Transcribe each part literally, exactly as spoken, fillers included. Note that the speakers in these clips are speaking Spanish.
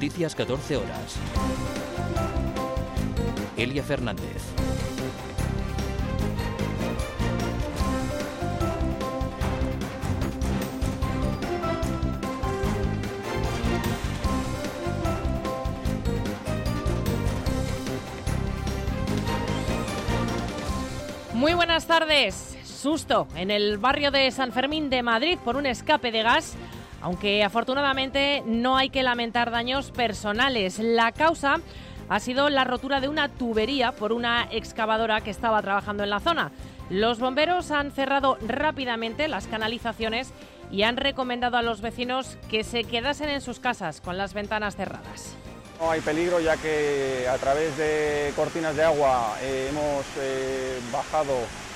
Noticias catorce horas. Elia Fernández. Muy buenas tardes. Susto en el barrio de San Fermín de Madrid por un escape de gas, aunque afortunadamente no hay que lamentar daños personales. La causa ha sido la rotura de una tubería por una excavadora que estaba trabajando en la zona. Los bomberos han cerrado rápidamente las canalizaciones y han recomendado a los vecinos que se quedasen en sus casas con las ventanas cerradas. No hay peligro, ya que a través de cortinas de agua eh, hemos eh, bajado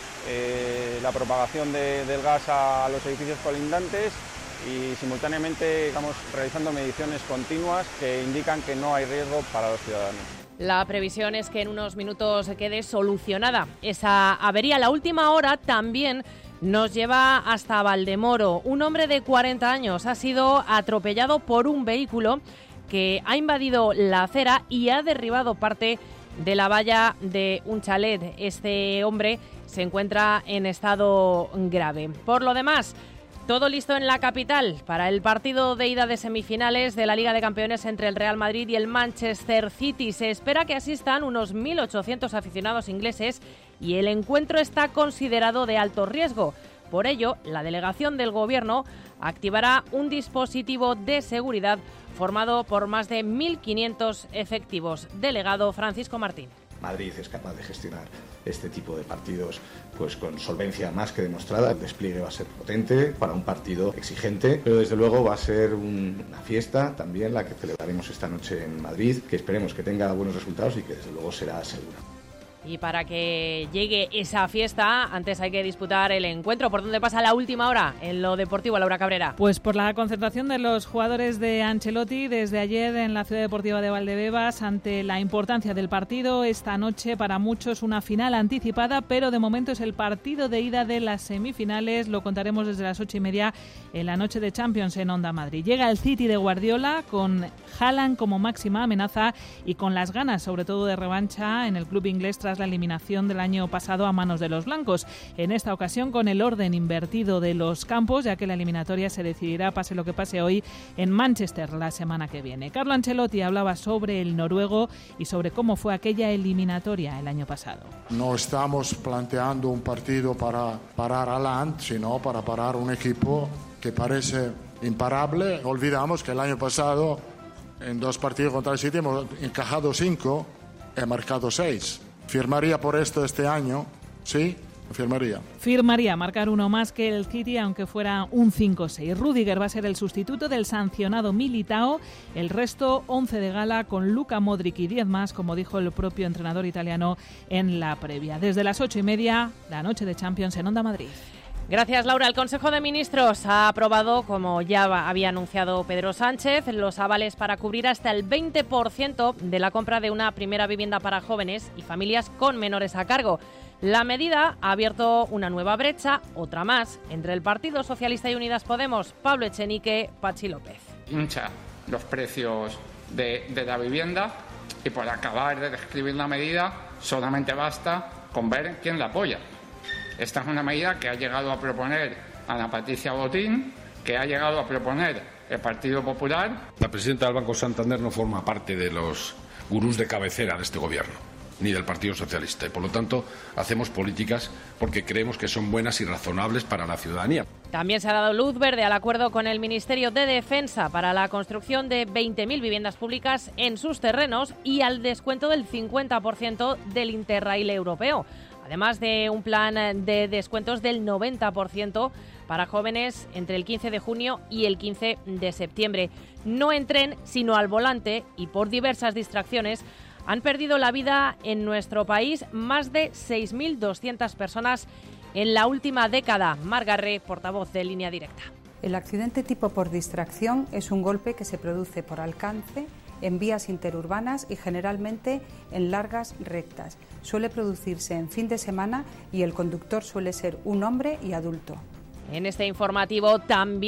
eh, la propagación de, del gas a los edificios colindantes y simultáneamente estamos realizando mediciones continuas que indican que no hay riesgo para los ciudadanos. La previsión es que en unos minutos quede solucionada esa avería. La última hora también nos lleva hasta Valdemoro. Un hombre de cuarenta años ha sido atropellado por un vehículo que ha invadido la acera y ha derribado parte de la valla de un chalet. Este hombre se encuentra en estado grave. Por lo demás, todo listo en la capital para el partido de ida de semifinales de la Liga de Campeones entre el Real Madrid y el Manchester City. Se espera que asistan unos mil ochocientos aficionados ingleses y el encuentro está considerado de alto riesgo. Por ello, la delegación del Gobierno activará un dispositivo de seguridad formado por más de mil quinientos efectivos. Delegado Francisco Martín. Madrid es capaz de gestionar este tipo de partidos pues con solvencia más que demostrada. El despliegue va a ser potente para un partido exigente, pero desde luego va a ser un, una fiesta también la que celebraremos esta noche en Madrid, que esperemos que tenga buenos resultados y que desde luego será segura. Y para que llegue esa fiesta, antes hay que disputar el encuentro. ¿Por dónde pasa la última hora en lo deportivo, Laura Cabrera? Pues por la concentración de los jugadores de Ancelotti desde ayer en la Ciudad Deportiva de Valdebebas ante la importancia del partido. Esta noche para muchos una final anticipada, pero de momento es el partido de ida de las semifinales. Lo contaremos desde las ocho y media en la noche de Champions en Onda Madrid. Llega el City de Guardiola con Haaland como máxima amenaza y con las ganas sobre todo de revancha en el club inglés tras la eliminación del año pasado a manos de los blancos. En esta ocasión con el orden invertido de los campos, ya que la eliminatoria se decidirá, pase lo que pase hoy, en Manchester la semana que viene. Carlo Ancelotti hablaba sobre el noruego y sobre cómo fue aquella eliminatoria el año pasado. No estamos planteando un partido para parar a Haaland, sino para parar un equipo que parece imparable. Olvidamos que el año pasado en dos partidos contra el City hemos encajado cinco, he marcado seis. ¿Firmaría por esto este año? ¿Sí? Firmaría. Firmaría marcar uno más que el City, aunque fuera un cinco seis. Rüdiger va a ser el sustituto del sancionado Militao. El resto, once de gala con Luka Modric y diez más, como dijo el propio entrenador italiano en la previa. Desde las ocho y media, la noche de Champions en Onda Madrid. Gracias, Laura. El Consejo de Ministros ha aprobado, como ya había anunciado Pedro Sánchez, los avales para cubrir hasta el veinte por ciento de la compra de una primera vivienda para jóvenes y familias con menores a cargo. La medida ha abierto una nueva brecha, otra más, entre el Partido Socialista y Unidas Podemos. Pablo Echenique, Pachi López. Hincha los precios de, de la vivienda y por acabar de describir la medida solamente basta con ver quién la apoya. Esta es una medida que ha llegado a proponer Ana Patricia Botín, que ha llegado a proponer el Partido Popular. La presidenta del Banco Santander no forma parte de los gurús de cabecera de este gobierno, ni del Partido Socialista, y por lo tanto hacemos políticas porque creemos que son buenas y razonables para la ciudadanía. También se ha dado luz verde al acuerdo con el Ministerio de Defensa para la construcción de veinte mil viviendas públicas en sus terrenos y al descuento del cincuenta por ciento del Interrail europeo. Además de un plan de descuentos del noventa por ciento para jóvenes entre el quince de junio y el quince de septiembre. No en tren, sino al volante, y por diversas distracciones han perdido la vida en nuestro país más de seis mil doscientas personas en la última década. Mar Garré, portavoz de Línea Directa. El accidente tipo por distracción es un golpe que se produce por alcance en vías interurbanas y generalmente en largas rectas. Suele producirse en fin de semana y el conductor suele ser un hombre y adulto. En este informativo también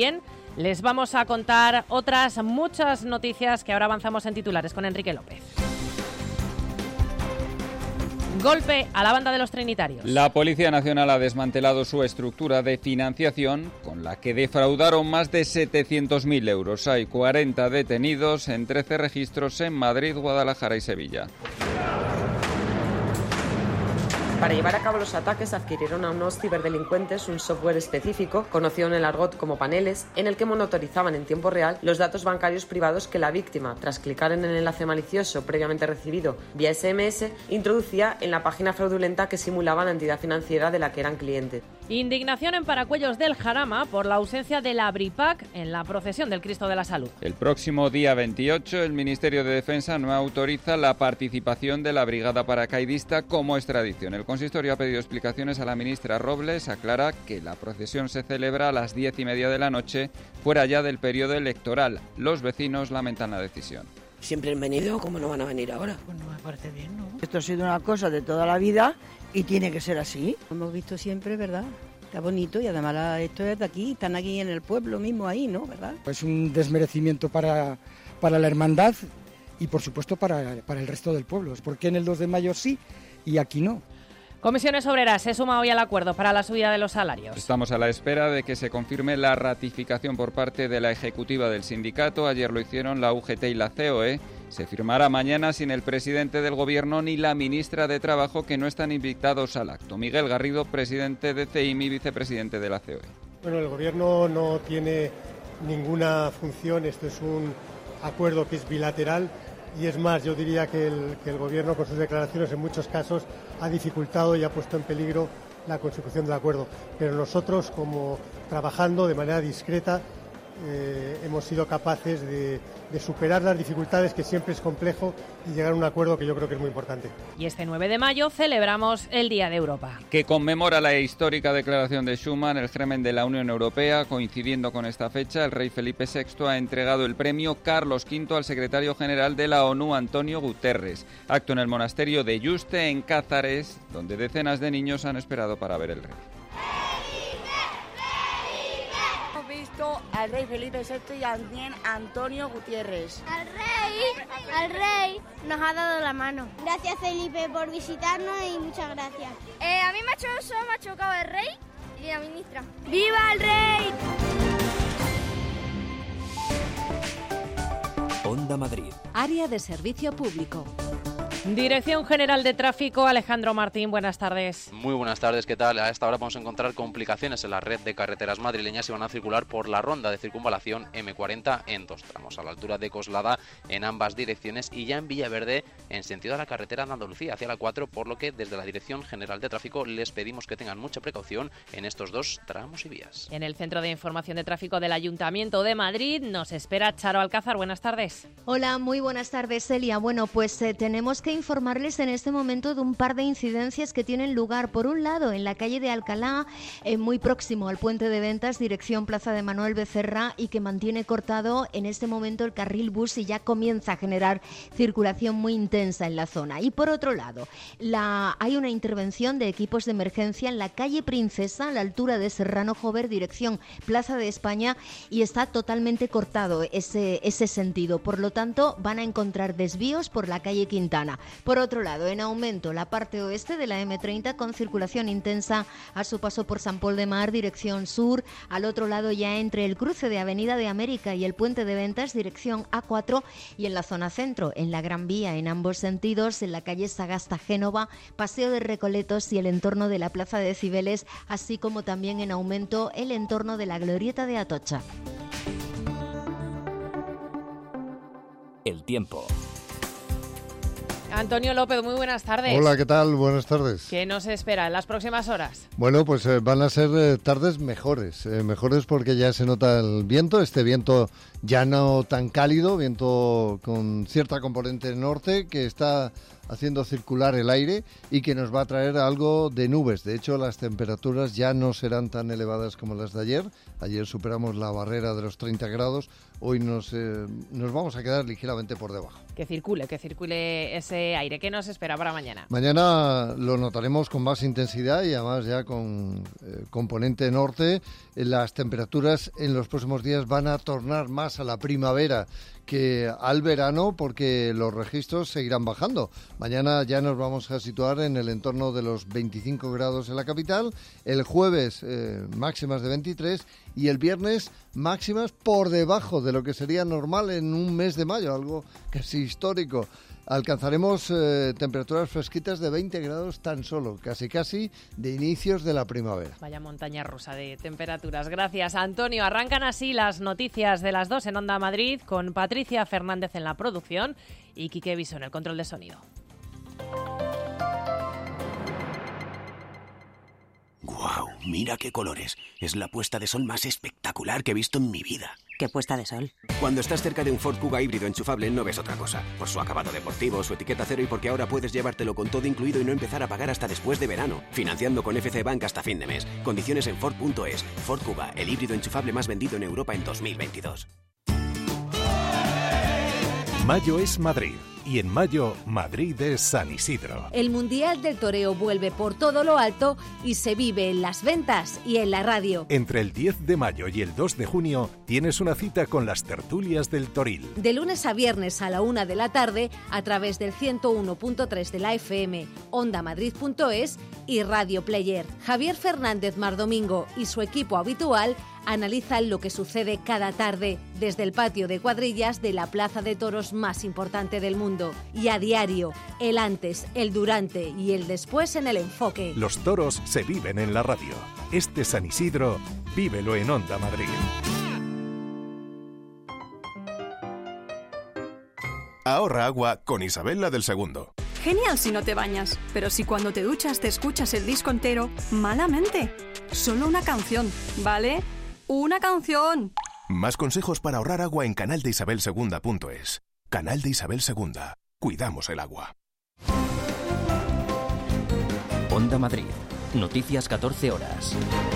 les vamos a contar otras muchas noticias que ahora avanzamos en titulares con Enrique López. Golpe a la banda de los trinitarios. La Policía Nacional ha desmantelado su estructura de financiación con la que defraudaron más de setecientos mil euros. Hay cuarenta detenidos en trece registros en Madrid, Guadalajara y Sevilla. Para llevar a cabo los ataques adquirieron a unos ciberdelincuentes un software específico, conocido en el argot como paneles, en el que monitorizaban en tiempo real los datos bancarios privados que la víctima, tras clicar en el enlace malicioso previamente recibido vía ese eme ese, introducía en la página fraudulenta que simulaba la entidad financiera de la que eran cliente. Indignación en Paracuellos del Jarama por la ausencia de la Bripac en la procesión del Cristo de la Salud. El próximo día veintiocho, el Ministerio de Defensa no autoriza la participación de la brigada paracaidista como es tradición. El consistorio ha pedido explicaciones a la ministra Robles. Aclara que la procesión se celebra a las diez y media de la noche, fuera ya del periodo electoral. Los vecinos lamentan la decisión. Siempre han venido, ¿cómo no van a venir ahora? Pues no me parece bien, ¿no? Esto ha sido una cosa de toda la vida y tiene que ser así. Lo hemos visto siempre, ¿verdad? Está bonito y además la, esto es de aquí, están aquí en el pueblo mismo ahí, ¿no? ¿Verdad? Es un desmerecimiento para, para la hermandad y por supuesto para, para el resto del pueblo. ¿Por qué en el dos de mayo sí y aquí no? Comisiones Obreras se suma hoy al acuerdo para la subida de los salarios. Estamos a la espera de que se confirme la ratificación por parte de la ejecutiva del sindicato. Ayer lo hicieron la U G T y la C O E. Se firmará mañana sin el presidente del Gobierno ni la ministra de Trabajo, que no están invitados al acto. Miguel Garrido, presidente de C I M y vicepresidente de la C O E. Bueno, el Gobierno no tiene ninguna función. Esto es un acuerdo que es bilateral. Y es más, yo diría que el, que el Gobierno con sus declaraciones en muchos casos ha dificultado y ha puesto en peligro la consecución del acuerdo. Pero nosotros, como trabajando de manera discreta, eh, hemos sido capaces de, de superar las dificultades, que siempre es complejo, y llegar a un acuerdo que yo creo que es muy importante. Y este nueve de mayo celebramos el Día de Europa, que conmemora la histórica declaración de Schuman, el germen de la Unión Europea. Coincidiendo con esta fecha, el rey Felipe sexto ha entregado el premio Carlos quinto al secretario general de la ONU, Antonio Guterres. Acto en el monasterio de Yuste, en Cázares, donde decenas de niños han esperado para ver el rey. Al rey Felipe sexto y también a Antonio Gutiérrez. Al rey, al rey nos ha dado la mano. Gracias, Felipe, por visitarnos y muchas gracias. Eh, a mí me ha, chocado, me ha chocado el rey y la ministra. ¡Viva el rey! Onda Madrid. Área de servicio público. Dirección General de Tráfico, Alejandro Martín, buenas tardes. Muy buenas tardes, ¿qué tal? A esta hora vamos a encontrar complicaciones en la red de carreteras madrileñas y van a circular por la ronda de circunvalación eme cuarenta en dos tramos, a la altura de Coslada en ambas direcciones y ya en Villaverde en sentido a la carretera de Andalucía hacia la cuatro, por lo que desde la Dirección General de Tráfico les pedimos que tengan mucha precaución en estos dos tramos y vías. En el Centro de Información de Tráfico del Ayuntamiento de Madrid nos espera Charo Alcázar, buenas tardes. Hola, muy buenas tardes, Celia. Bueno, pues eh, tenemos que informarles en este momento de un par de incidencias que tienen lugar. Por un lado, en la calle de Alcalá, eh, muy próximo al puente de ventas, dirección Plaza de Manuel Becerra, y que mantiene cortado en este momento el carril bus y ya comienza a generar circulación muy intensa en la zona. Y por otro lado, la, hay una intervención de equipos de emergencia en la calle Princesa, a la altura de Serrano Jover, dirección Plaza de España, y está totalmente cortado ese, ese sentido. Por lo tanto, van a encontrar desvíos por la calle Quintana. Por otro lado, en aumento la parte oeste de la eme treinta con circulación intensa a su paso por San Pol de Mar, dirección sur. Al otro lado, ya entre el cruce de Avenida de América y el puente de ventas, dirección a cuatro, y en la zona centro, en la Gran Vía, en ambos sentidos, en la calle Sagasta-Génova, Paseo de Recoletos y el entorno de la Plaza de Cibeles, así como también en aumento el entorno de la Glorieta de Atocha. El tiempo. Antonio López, muy buenas tardes. Hola, ¿qué tal? Buenas tardes. ¿Qué nos espera en las próximas horas? Bueno, pues eh, van a ser eh, tardes mejores, eh, mejores porque ya se nota el viento, este viento ya no tan cálido, viento con cierta componente norte que está haciendo circular el aire y que nos va a traer algo de nubes. De hecho, las temperaturas ya no serán tan elevadas como las de ayer. Ayer superamos la barrera de los treinta grados. Hoy nos, eh, nos vamos a quedar ligeramente por debajo. Que circule, que circule ese aire. ¿Qué nos espera para mañana? Mañana lo notaremos con más intensidad y además ya con eh, componente norte. Las temperaturas en los próximos días van a tornar más a la primavera que al verano, porque los registros seguirán bajando. Mañana ya nos vamos a situar en el entorno de los veinticinco grados en la capital, el jueves eh, máximas de veintitrés y el viernes máximas por debajo de lo que sería normal en un mes de mayo, algo casi histórico. Alcanzaremos eh, temperaturas fresquitas de veinte grados tan solo, casi casi de inicios de la primavera. Vaya montaña rusa de temperaturas. Gracias, Antonio. Arrancan así las noticias de las dos en Onda Madrid, con Patricia Fernández en la producción y Quique Viso en el control de sonido. ¡Guau! Mira qué colores. Es la puesta de sol más espectacular que he visto en mi vida. ¿Qué puesta de sol? Cuando estás cerca de un Ford Kuga híbrido enchufable no ves otra cosa. Por su acabado deportivo, su etiqueta cero y porque ahora puedes llevártelo con todo incluido y no empezar a pagar hasta después de verano. Financiando con F C Bank hasta fin de mes. Condiciones en Ford punto es. Ford Kuga, el híbrido enchufable más vendido en Europa en dos mil veintidós. Mayo es Madrid. Y en mayo, Madrid es San Isidro. El Mundial del Toreo vuelve por todo lo alto y se vive en las ventas y en la radio. Entre el diez de mayo y el dos de junio tienes una cita con las tertulias del Toril. De lunes a viernes a la una de la tarde a través del ciento uno punto tres de la F M, onda madrid punto es y Radio Player. Javier Fernández Mardomingo y su equipo habitual analizan lo que sucede cada tarde desde el patio de cuadrillas de la plaza de toros más importante del mundo. Y a diario, el antes, el durante y el después en el enfoque. Los toros se viven en la radio. Este San Isidro, vívelo en Onda Madrid. Ahorra agua con Isabel la del Segundo. Genial si no te bañas, pero si cuando te duchas te escuchas el disco entero, malamente. Solo una canción, ¿vale? ¡Una canción! Más consejos para ahorrar agua en canal de isabel segunda punto es. Canal de Isabel Segunda. Cuidamos el agua. Onda Madrid. Noticias catorce horas.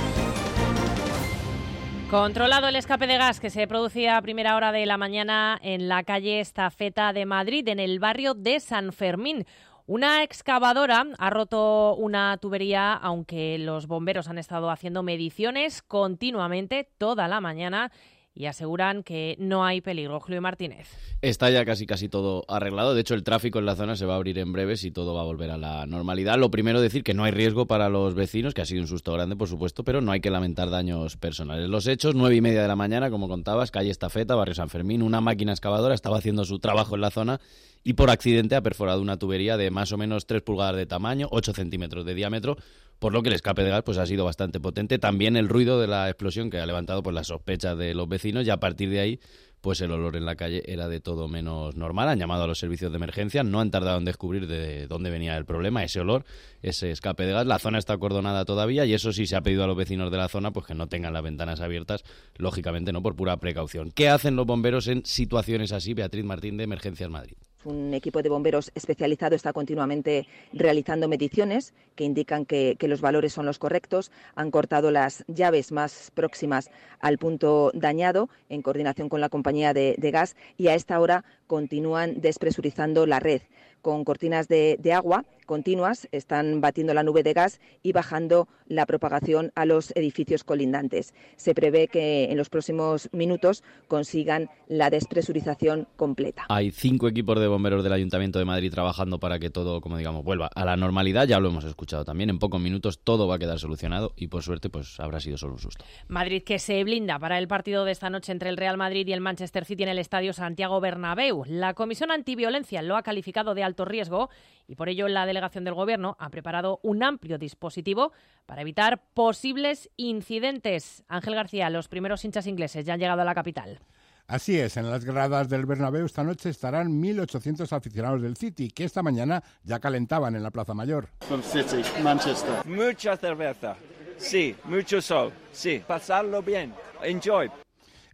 Controlado el escape de gas que se producía a primera hora de la mañana en la calle Estafeta de Madrid, en el barrio de San Fermín. Una excavadora ha roto una tubería, aunque los bomberos han estado haciendo mediciones continuamente toda la mañana y aseguran que no hay peligro. Julio Martínez. Está ya casi casi todo arreglado. De hecho, el tráfico en la zona se va a abrir en breves y todo va a volver a la normalidad. Lo primero, decir que no hay riesgo para los vecinos, que ha sido un susto grande, por supuesto, pero no hay que lamentar daños personales. Los hechos, nueve y media de la mañana, como contabas, calle Estafeta, barrio San Fermín. Una máquina excavadora estaba haciendo su trabajo en la zona y por accidente ha perforado una tubería de más o menos tres pulgadas de tamaño, ocho centímetros de diámetro, por lo que el escape de gas pues ha sido bastante potente. También el ruido de la explosión que ha levantado pues las sospechas de los vecinos y a partir de ahí pues el olor en la calle era de todo menos normal. Han llamado a los servicios de emergencia, no han tardado en descubrir de dónde venía el problema, ese olor, ese escape de gas. La zona está acordonada todavía y eso sí se ha pedido a los vecinos de la zona pues que no tengan las ventanas abiertas, lógicamente no, por pura precaución. ¿Qué hacen los bomberos en situaciones así? Beatriz Martín, de Emergencias Madrid. Un equipo de bomberos especializado está continuamente realizando mediciones que indican que, que los valores son los correctos. Han cortado las llaves más próximas al punto dañado en coordinación con la compañía de, de gas y a esta hora continúan despresurizando la red. Con cortinas de, de agua continuas están batiendo la nube de gas y bajando la propagación a los edificios colindantes. Se prevé que en los próximos minutos consigan la despresurización completa. Hay cinco equipos de bomberos del Ayuntamiento de Madrid trabajando para que todo, como digamos, vuelva a la normalidad. Ya lo hemos escuchado también. En pocos minutos todo va a quedar solucionado y por suerte pues habrá sido solo un susto. Madrid que se blinda para el partido de esta noche entre el Real Madrid y el Manchester City en el Estadio Santiago Bernabéu. La Comisión Antiviolencia lo ha calificado de alto riesgo y por ello la delegación del Gobierno ha preparado un amplio dispositivo para evitar posibles incidentes. Ángel García, los primeros hinchas ingleses ya han llegado a la capital. Así es, en las gradas del Bernabéu esta noche estarán mil ochocientos aficionados del City, que esta mañana ya calentaban en la Plaza Mayor. From City, Manchester. Mucha cerveza, sí, mucho sol, sí, pasarlo bien, enjoy.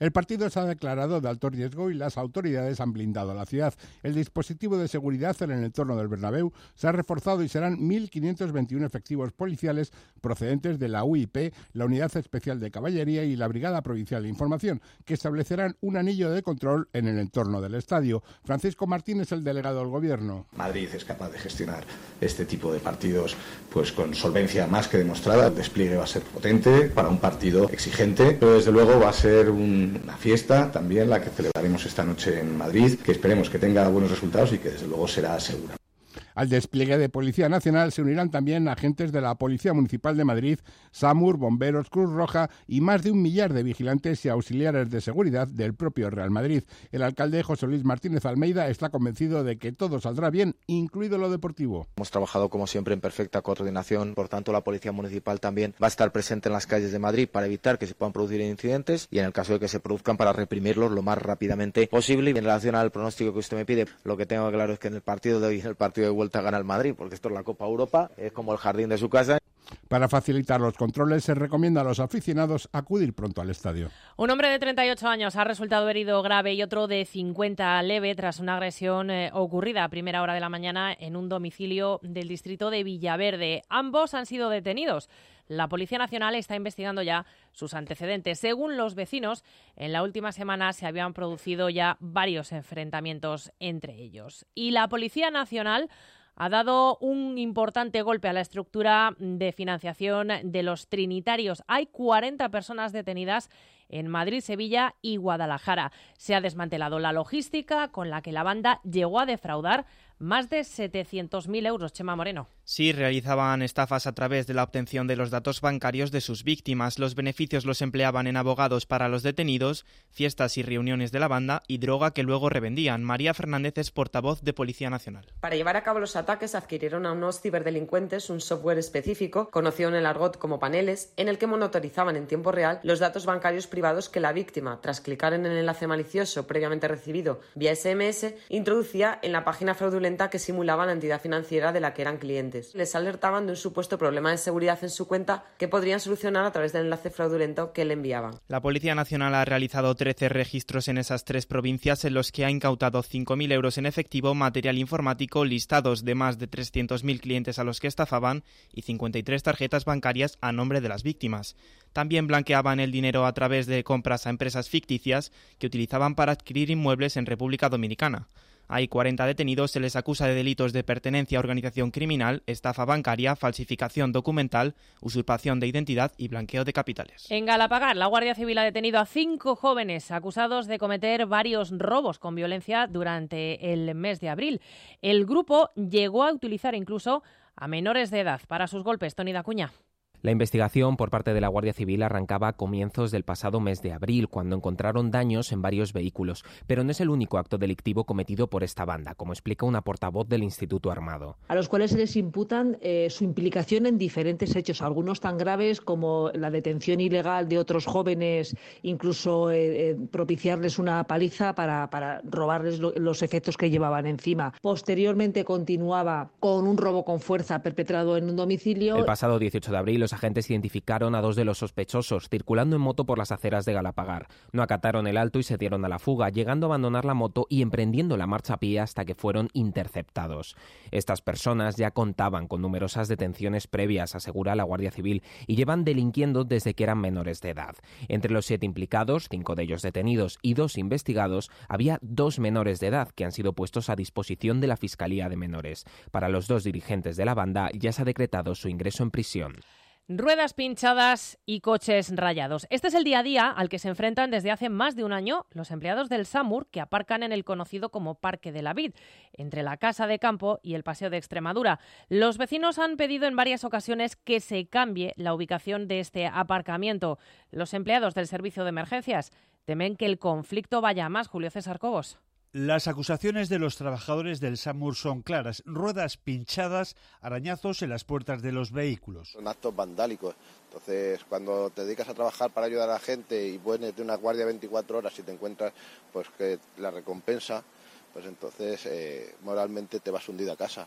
El partido se ha declarado de alto riesgo y las autoridades han blindado la ciudad. El dispositivo de seguridad en el entorno del Bernabéu se ha reforzado y serán mil quinientos veintiuno efectivos policiales procedentes de la U I P, la Unidad Especial de Caballería y la Brigada Provincial de Información, que establecerán un anillo de control en el entorno del estadio. Francisco Martín es el delegado del Gobierno. Madrid es capaz de gestionar este tipo de partidos pues con solvencia más que demostrada. El despliegue va a ser potente para un partido exigente, pero desde luego va a ser un, una fiesta también la que celebraremos esta noche en Madrid, que esperemos que tenga buenos resultados y que desde luego será segura. Al despliegue de Policía Nacional se unirán también agentes de la Policía Municipal de Madrid, SAMUR, Bomberos, Cruz Roja y más de un millar de vigilantes y auxiliares de seguridad del propio Real Madrid. El alcalde José Luis Martínez Almeida está convencido de que todo saldrá bien, incluido lo deportivo. Hemos trabajado como siempre en perfecta coordinación, por tanto la Policía Municipal también va a estar presente en las calles de Madrid para evitar que se puedan producir incidentes y en el caso de que se produzcan para reprimirlos lo más rápidamente posible. Y en relación al pronóstico que usted me pide, lo que tengo claro es que en el partido de hoy, en el partido de vuelta, gana el Madrid, porque esto es la Copa Europa, es como el jardín de su casa. Para facilitar los controles, se recomienda a los aficionados acudir pronto al estadio. Un hombre de treinta y ocho años ha resultado herido grave y otro de cincuenta leve tras una agresión eh, ocurrida a primera hora de la mañana en un domicilio del distrito de Villaverde. Ambos han sido detenidos. La Policía Nacional está investigando ya sus antecedentes. Según los vecinos, en la última semana se habían producido ya varios enfrentamientos entre ellos. Y la Policía Nacional ha dado un importante golpe a la estructura de financiación de los trinitarios. Hay cuarenta personas detenidas en Madrid, Sevilla y Guadalajara. Se ha desmantelado la logística con la que la banda llegó a defraudar más de setecientos mil euros. Chema Moreno. Sí, realizaban estafas a través de la obtención de los datos bancarios de sus víctimas. Los beneficios los empleaban en abogados para los detenidos, fiestas y reuniones de la banda y droga que luego revendían. María Fernández es portavoz de Policía Nacional. Para llevar a cabo los ataques adquirieron a unos ciberdelincuentes un software específico, conocido en el argot como paneles, en el que monitorizaban en tiempo real los datos bancarios privados que la víctima, tras clicar en el enlace malicioso previamente recibido vía ese eme ese, introducía en la página fraudulenta que simulaba la entidad financiera de la que eran clientes. Les alertaban de un supuesto problema de seguridad en su cuenta que podrían solucionar a través del enlace fraudulento que le enviaban. La Policía Nacional ha realizado trece registros en esas tres provincias en los que ha incautado cinco mil euros en efectivo, material informático, listados de más de trescientos mil clientes a los que estafaban y cincuenta y tres tarjetas bancarias a nombre de las víctimas. También blanqueaban el dinero a través de compras a empresas ficticias que utilizaban para adquirir inmuebles en República Dominicana. Hay cuarenta detenidos, se les acusa de delitos de pertenencia a organización criminal, estafa bancaria, falsificación documental, usurpación de identidad y blanqueo de capitales. En Galapagar, la Guardia Civil ha detenido a cinco jóvenes acusados de cometer varios robos con violencia durante el mes de abril. El grupo llegó a utilizar incluso a menores de edad para sus golpes. Toni Dacuña. La investigación por parte de la Guardia Civil arrancaba a comienzos del pasado mes de abril, cuando encontraron daños en varios vehículos, pero no es el único acto delictivo cometido por esta banda, como explica una portavoz del Instituto Armado. A los cuales se les imputan eh, su implicación en diferentes hechos, algunos tan graves como la detención ilegal de otros jóvenes, incluso eh, eh, propiciarles una paliza para, para robarles lo, los efectos que llevaban encima. Posteriormente continuaba con un robo con fuerza perpetrado en un domicilio. El pasado dieciocho de abril los agentes identificaron a dos de los sospechosos circulando en moto por las aceras de Galapagar. No acataron el alto y se dieron a la fuga, llegando a abandonar la moto y emprendiendo la marcha a pie hasta que fueron interceptados. Estas personas ya contaban con numerosas detenciones previas, asegura la Guardia Civil, y llevan delinquiendo desde que eran menores de edad. Entre los siete implicados, cinco de ellos detenidos y dos investigados, había dos menores de edad que han sido puestos a disposición de la Fiscalía de Menores. Para los dos dirigentes de la banda ya se ha decretado su ingreso en prisión. Ruedas pinchadas y coches rayados. Este es el día a día al que se enfrentan desde hace más de un año los empleados del SAMUR, que aparcan en el conocido como Parque de la Vid, entre la Casa de Campo y el Paseo de Extremadura. Los vecinos han pedido en varias ocasiones que se cambie la ubicación de este aparcamiento. Los empleados del servicio de emergencias temen que el conflicto vaya a más. Julio César Cobos. Las acusaciones de los trabajadores del SAMUR son claras: ruedas pinchadas, arañazos en las puertas de los vehículos. Son actos vandálicos. Entonces, cuando te dedicas a trabajar para ayudar a la gente y pones de una guardia veinticuatro horas y te encuentras pues que la recompensa, pues entonces eh, moralmente te vas hundido a casa.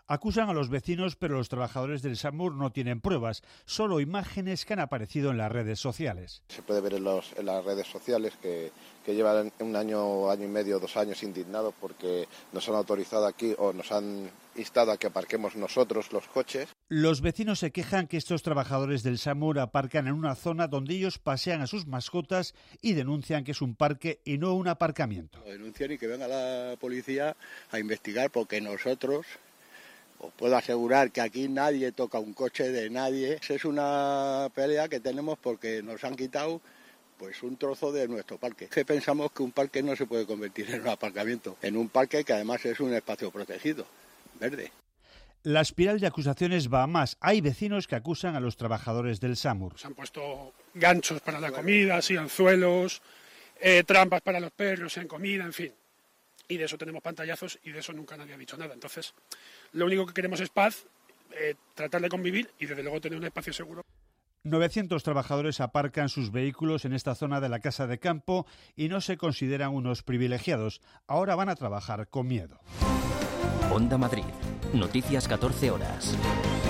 Acusan a los vecinos, pero los trabajadores del SAMUR no tienen pruebas, solo imágenes que han aparecido en las redes sociales. Se puede ver en, los, en las redes sociales que, que llevan un año, año y medio, dos años indignados porque nos han autorizado aquí o nos han instado a que aparquemos nosotros los coches. Los vecinos se quejan que estos trabajadores del SAMUR aparcan en una zona donde ellos pasean a sus mascotas y denuncian que es un parque y no un aparcamiento. Denuncian y que venga la policía a investigar porque nosotros... Os puedo asegurar que aquí nadie toca un coche de nadie. Es una pelea que tenemos porque nos han quitado pues un trozo de nuestro parque. Que pensamos que un parque no se puede convertir en un aparcamiento, en un parque que además es un espacio protegido, verde. La espiral de acusaciones va a más. Hay vecinos que acusan a los trabajadores del SAMUR. Se han puesto ganchos para la comida, sí, anzuelos, eh, trampas para los perros en comida, en fin. Y de eso tenemos pantallazos y de eso nunca nadie ha dicho nada. Entonces, lo único que queremos es paz, eh, tratar de convivir y desde luego tener un espacio seguro. novecientos trabajadores aparcan sus vehículos en esta zona de la Casa de Campo y no se consideran unos privilegiados. Ahora van a trabajar con miedo. Onda Madrid. Noticias catorce horas.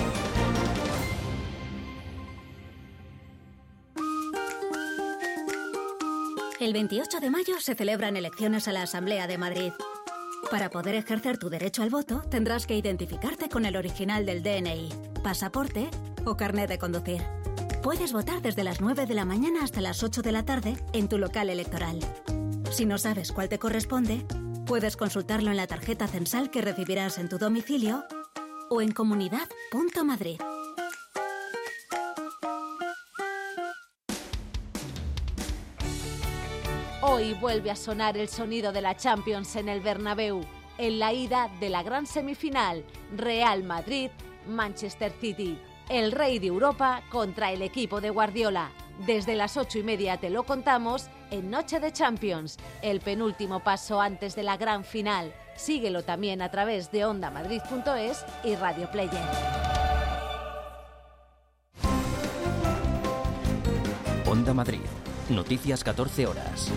El veintiocho de mayo se celebran elecciones a la Asamblea de Madrid. Para poder ejercer tu derecho al voto, tendrás que identificarte con el original del D N I, pasaporte o carnet de conducir. Puedes votar desde las nueve de la mañana hasta las ocho de la tarde en tu local electoral. Si no sabes cuál te corresponde, puedes consultarlo en la tarjeta censal que recibirás en tu domicilio o en comunidad punto madrid. Hoy vuelve a sonar el sonido de la Champions en el Bernabéu, en la ida de la gran semifinal Real Madrid-Manchester City. El rey de Europa contra el equipo de Guardiola. Desde las ocho y media te lo contamos en Noche de Champions, el penúltimo paso antes de la gran final. Síguelo también a través de onda madrid punto es y Radio Player. Onda Madrid. Noticias catorce horas.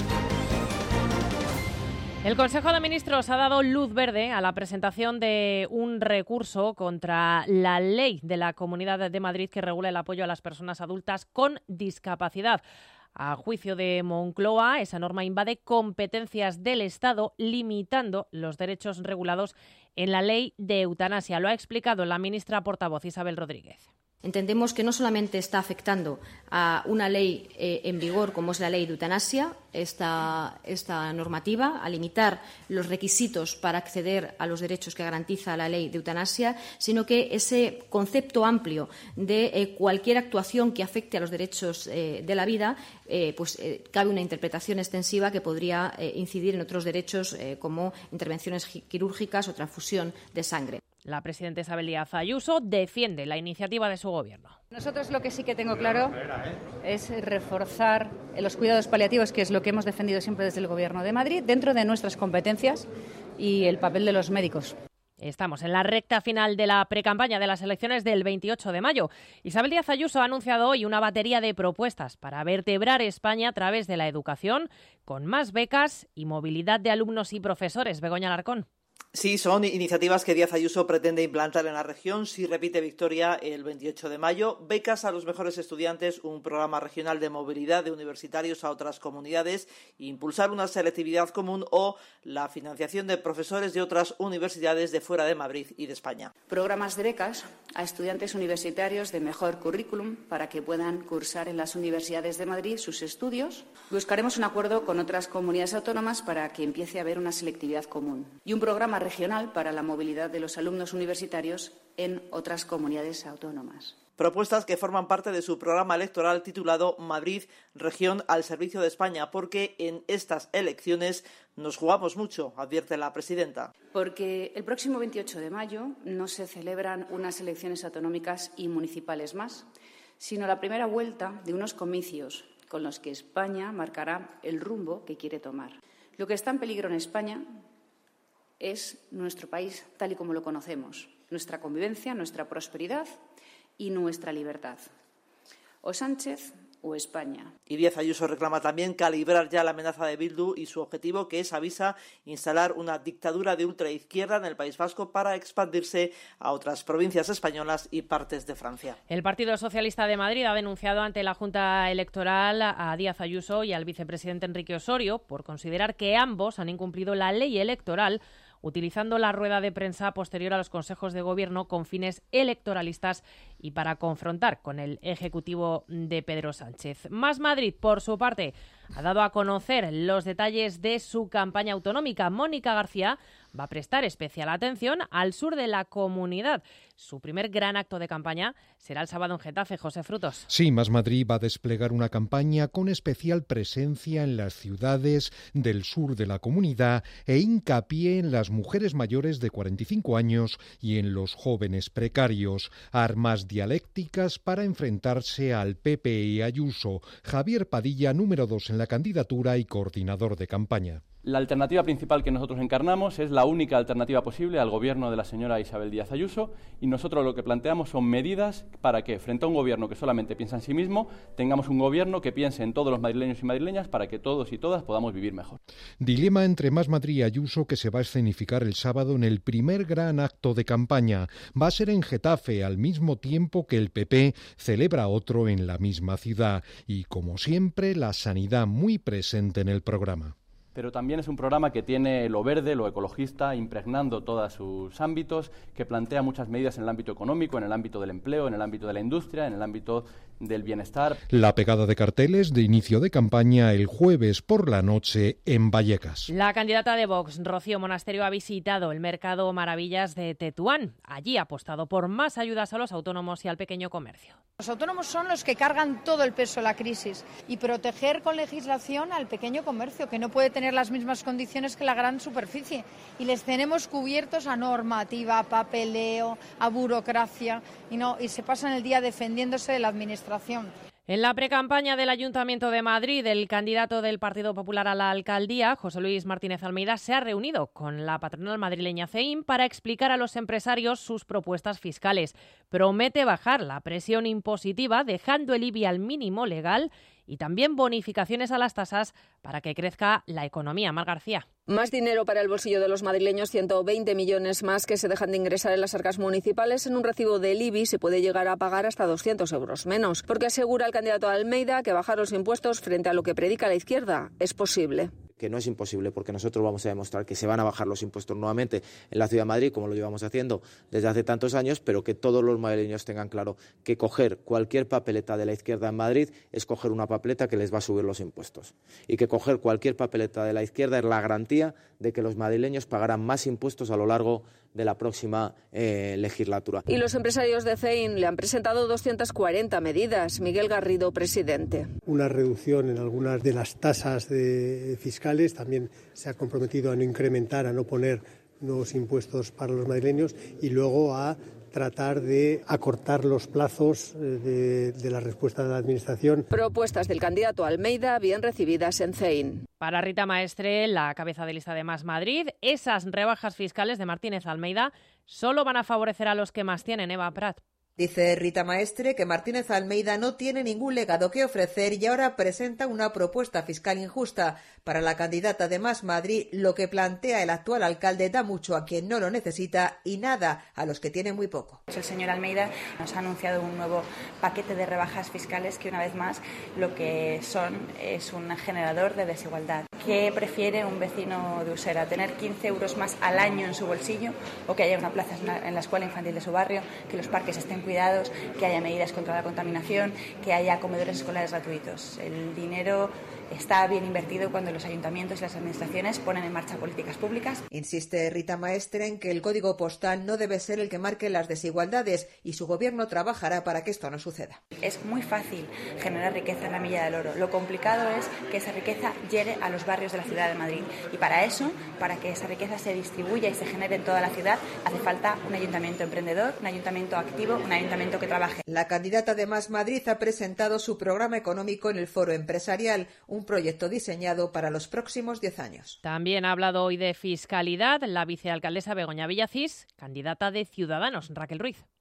El Consejo de Ministros ha dado luz verde a la presentación de un recurso contra la ley de la Comunidad de Madrid que regula el apoyo a las personas adultas con discapacidad. A juicio de Moncloa, esa norma invade competencias del Estado, limitando los derechos regulados en la ley de eutanasia. Lo ha explicado la ministra portavoz Isabel Rodríguez. Entendemos que no solamente está afectando a una ley eh, en vigor como es la ley de eutanasia, esta, esta normativa, a limitar los requisitos para acceder a los derechos que garantiza la ley de eutanasia, sino que ese concepto amplio de eh, cualquier actuación que afecte a los derechos eh, de la vida, eh, pues eh, cabe una interpretación extensiva que podría eh, incidir en otros derechos eh, como intervenciones quirúrgicas o transfusión de sangre. La presidenta Isabel Díaz Ayuso defiende la iniciativa de su gobierno. Nosotros lo que sí que tengo claro es reforzar los cuidados paliativos, que es lo que hemos defendido siempre desde el Gobierno de Madrid, dentro de nuestras competencias y el papel de los médicos. Estamos en la recta final de la precampaña de las elecciones del veintiocho de mayo. Isabel Díaz Ayuso ha anunciado hoy una batería de propuestas para vertebrar España a través de la educación, con más becas y movilidad de alumnos y profesores. Begoña Alarcón. Sí, son iniciativas que Díaz Ayuso pretende implantar en la región si repite victoria el veintiocho de mayo. Becas a los mejores estudiantes, un programa regional de movilidad de universitarios a otras comunidades, impulsar una selectividad común o la financiación de profesores de otras universidades de fuera de Madrid y de España. Programas de becas a estudiantes universitarios de mejor currículum para que puedan cursar en las universidades de Madrid sus estudios. Buscaremos un acuerdo con otras comunidades autónomas para que empiece a haber una selectividad común. Y un programa regional para la movilidad de los alumnos universitarios en otras comunidades autónomas. Propuestas que forman parte de su programa electoral titulado Madrid, región al servicio de España, porque en estas elecciones nos jugamos mucho, advierte la presidenta. Porque el próximo veintiocho de mayo no se celebran unas elecciones autonómicas y municipales más, sino la primera vuelta de unos comicios con los que España marcará el rumbo que quiere tomar. Lo que está en peligro en España es nuestro país tal y como lo conocemos, nuestra convivencia, nuestra prosperidad y nuestra libertad. O Sánchez o España. Y Díaz Ayuso reclama también calibrar ya la amenaza de Bildu y su objetivo, que es, avisa, instalar una dictadura de ultraizquierda en el País Vasco para expandirse a otras provincias españolas y partes de Francia. El Partido Socialista de Madrid ha denunciado ante la Junta Electoral a Díaz Ayuso y al vicepresidente Enrique Osorio por considerar que ambos han incumplido la ley electoral utilizando la rueda de prensa posterior a los consejos de gobierno con fines electoralistas y para confrontar con el Ejecutivo de Pedro Sánchez. Más Madrid, por su parte, ha dado a conocer los detalles de su campaña autonómica. Mónica García va a prestar especial atención al sur de la comunidad. Su primer gran acto de campaña será el sábado en Getafe. José Frutos. Sí, Más Madrid va a desplegar una campaña con especial presencia en las ciudades del sur de la comunidad e hincapié en las mujeres mayores de cuarenta y cinco años y en los jóvenes precarios. Armas dialécticas para enfrentarse al P P y Ayuso. Javier Padilla, número dos en la candidatura y coordinador de campaña. La alternativa principal que nosotros encarnamos es la única alternativa posible al gobierno de la señora Isabel Díaz Ayuso y nosotros lo que planteamos son medidas para que, frente a un gobierno que solamente piensa en sí mismo, tengamos un gobierno que piense en todos los madrileños y madrileñas para que todos y todas podamos vivir mejor. Dilema entre Más Madrid y Ayuso que se va a escenificar el sábado en el primer gran acto de campaña. Va a ser en Getafe, al mismo tiempo que el P P celebra otro en la misma ciudad. Y, como siempre, la sanidad muy presente en el programa. Pero también es un programa que tiene lo verde, lo ecologista, impregnando todos sus ámbitos, que plantea muchas medidas en el ámbito económico, en el ámbito del empleo, en el ámbito de la industria, en el ámbito del bienestar. La pegada de carteles de inicio de campaña el jueves por la noche en Vallecas. La candidata de Vox, Rocío Monasterio, ha visitado el Mercado Maravillas de Tetuán. Allí ha apostado por más ayudas a los autónomos y al pequeño comercio. Los autónomos son los que cargan todo el peso de la crisis y proteger con legislación al pequeño comercio, que no puede tener las mismas condiciones que la gran superficie. Y les tenemos cubiertos a normativa, a papeleo, a burocracia y, no, y se pasan el día defendiéndose de la administración. En la precampaña del Ayuntamiento de Madrid, el candidato del Partido Popular a la alcaldía, José Luis Martínez Almeida, se ha reunido con la patronal madrileña C E I M para explicar a los empresarios sus propuestas fiscales. Promete bajar la presión impositiva, dejando el I B I al mínimo legal y también bonificaciones a las tasas para que crezca la economía. Mar García. Más dinero para el bolsillo de los madrileños, ciento veinte millones más que se dejan de ingresar en las arcas municipales. En un recibo del I B I se puede llegar a pagar hasta doscientos euros menos, porque asegura el candidato Almeida que bajar los impuestos frente a lo que predica la izquierda es posible. Que no es imposible, porque nosotros vamos a demostrar que se van a bajar los impuestos nuevamente en la Ciudad de Madrid, como lo llevamos haciendo desde hace tantos años, pero que todos los madrileños tengan claro que coger cualquier papeleta de la izquierda en Madrid es coger una papeleta que les va a subir los impuestos. Y que coger cualquier papeleta de la izquierda es la garantía de que los madrileños pagarán más impuestos a lo largo de la próxima eh, legislatura. Y los empresarios de C E I M le han presentado doscientas cuarenta medidas. Miguel Garrido, presidente. Una reducción en algunas de las tasas de fiscales. También se ha comprometido a no incrementar, a no poner nuevos impuestos para los madrileños y luego a tratar de acortar los plazos de, de la respuesta de la Administración. Propuestas del candidato Almeida bien recibidas en C E I M. Para Rita Maestre, la cabeza de lista de Más Madrid, esas rebajas fiscales de Martínez Almeida solo van a favorecer a los que más tienen. Eva Prat. Dice Rita Maestre que Martínez Almeida no tiene ningún legado que ofrecer y ahora presenta una propuesta fiscal injusta. Para la candidata de Más Madrid, lo que plantea el actual alcalde da mucho a quien no lo necesita y nada a los que tienen muy poco. El señor Almeida nos ha anunciado un nuevo paquete de rebajas fiscales que, una vez más, lo que son es un generador de desigualdad. ¿Qué prefiere un vecino de Usera? ¿Tener quince euros más al año en su bolsillo o que haya una plaza en la escuela infantil de su barrio, que los parques estén cuidados, que haya medidas contra la contaminación, que haya comedores escolares gratuitos? El dinero está bien invertido cuando los ayuntamientos y las administraciones ponen en marcha políticas públicas. Insiste Rita Maestre en que el código postal no debe ser el que marque las desigualdades y su gobierno trabajará para que esto no suceda. Es muy fácil generar riqueza en la Milla del Oro. Lo complicado es que esa riqueza llegue a los barrios de la ciudad de Madrid. Y para eso, para que esa riqueza se distribuya y se genere en toda la ciudad, hace falta un ayuntamiento emprendedor, un ayuntamiento activo, un ayuntamiento que trabaje. La candidata de Más Madrid ha presentado su programa económico en el Foro Empresarial, un proyecto diseñado para los próximos diez años. También ha hablado hoy de fiscalidad la vicealcaldesa Begoña Villacís, candidata de Ciudadanos, Raquel Ruiz.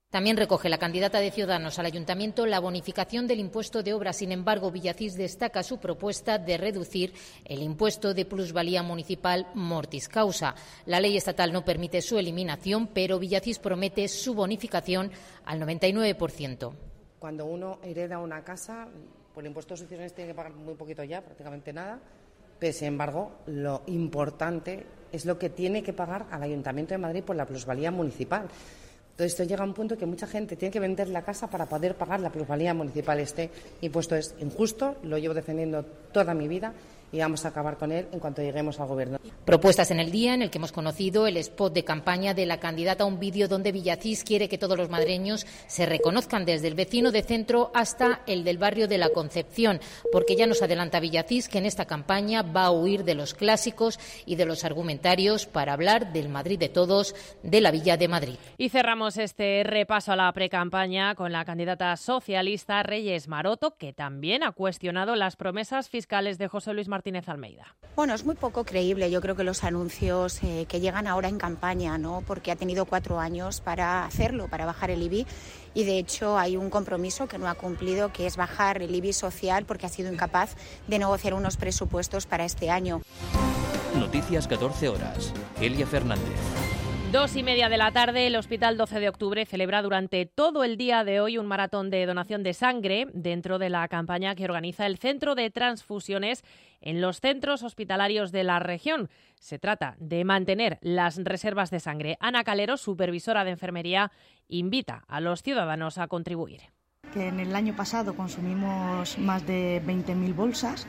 También recoge la candidata de Ciudadanos al Ayuntamiento la bonificación del impuesto de obra. Sin embargo, Villacís destaca su propuesta de reducir el impuesto de plusvalía municipal mortis causa. La ley estatal no permite su eliminación, pero Villacís promete su bonificación al noventa y nueve por ciento. Cuando uno hereda una casa, por el impuesto de sucesiones tiene que pagar muy poquito ya, prácticamente nada, pero sin embargo, lo importante es lo que tiene que pagar al Ayuntamiento de Madrid por la plusvalía municipal. Entonces, esto llega a un punto que mucha gente tiene que vender la casa para poder pagar la plusvalía municipal. Este impuesto es injusto, lo llevo defendiendo toda mi vida y vamos a acabar con él en cuanto lleguemos al Gobierno. Propuestas en el día en el que hemos conocido el spot de campaña de la candidata, un vídeo donde Villacís quiere que todos los madrileños se reconozcan, desde el vecino de centro hasta el del barrio de la Concepción, porque ya nos adelanta Villacís que en esta campaña va a huir de los clásicos y de los argumentarios para hablar del Madrid de todos, de la Villa de Madrid. Y cerramos este repaso a la precampaña con la candidata socialista Reyes Maroto, que también ha cuestionado las promesas fiscales de José Luis Martínez Almeida. Bueno, es muy poco creíble, yo creo que los anuncios eh, que llegan ahora en campaña, ¿no? Porque ha tenido cuatro años para hacerlo, para bajar el I B I, y de hecho hay un compromiso que no ha cumplido, que es bajar el I B I social, porque ha sido incapaz de negociar unos presupuestos para este año. Noticias catorce horas. Elia Fernández. Dos y media de la tarde, el Hospital doce de octubre celebra durante todo el día de hoy un maratón de donación de sangre dentro de la campaña que organiza el Centro de Transfusiones en los centros hospitalarios de la región. Se trata de mantener las reservas de sangre. Ana Calero, supervisora de enfermería, invita a los ciudadanos a contribuir. Que en el año pasado consumimos más de veinte mil bolsas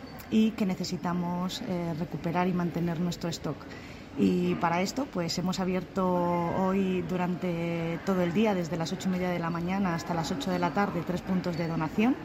y que necesitamos eh, recuperar y mantener nuestro stock. Y para esto pues hemos abierto hoy durante todo el día, desde las ocho y media de la mañana hasta las ocho de la tarde, tres puntos de donación.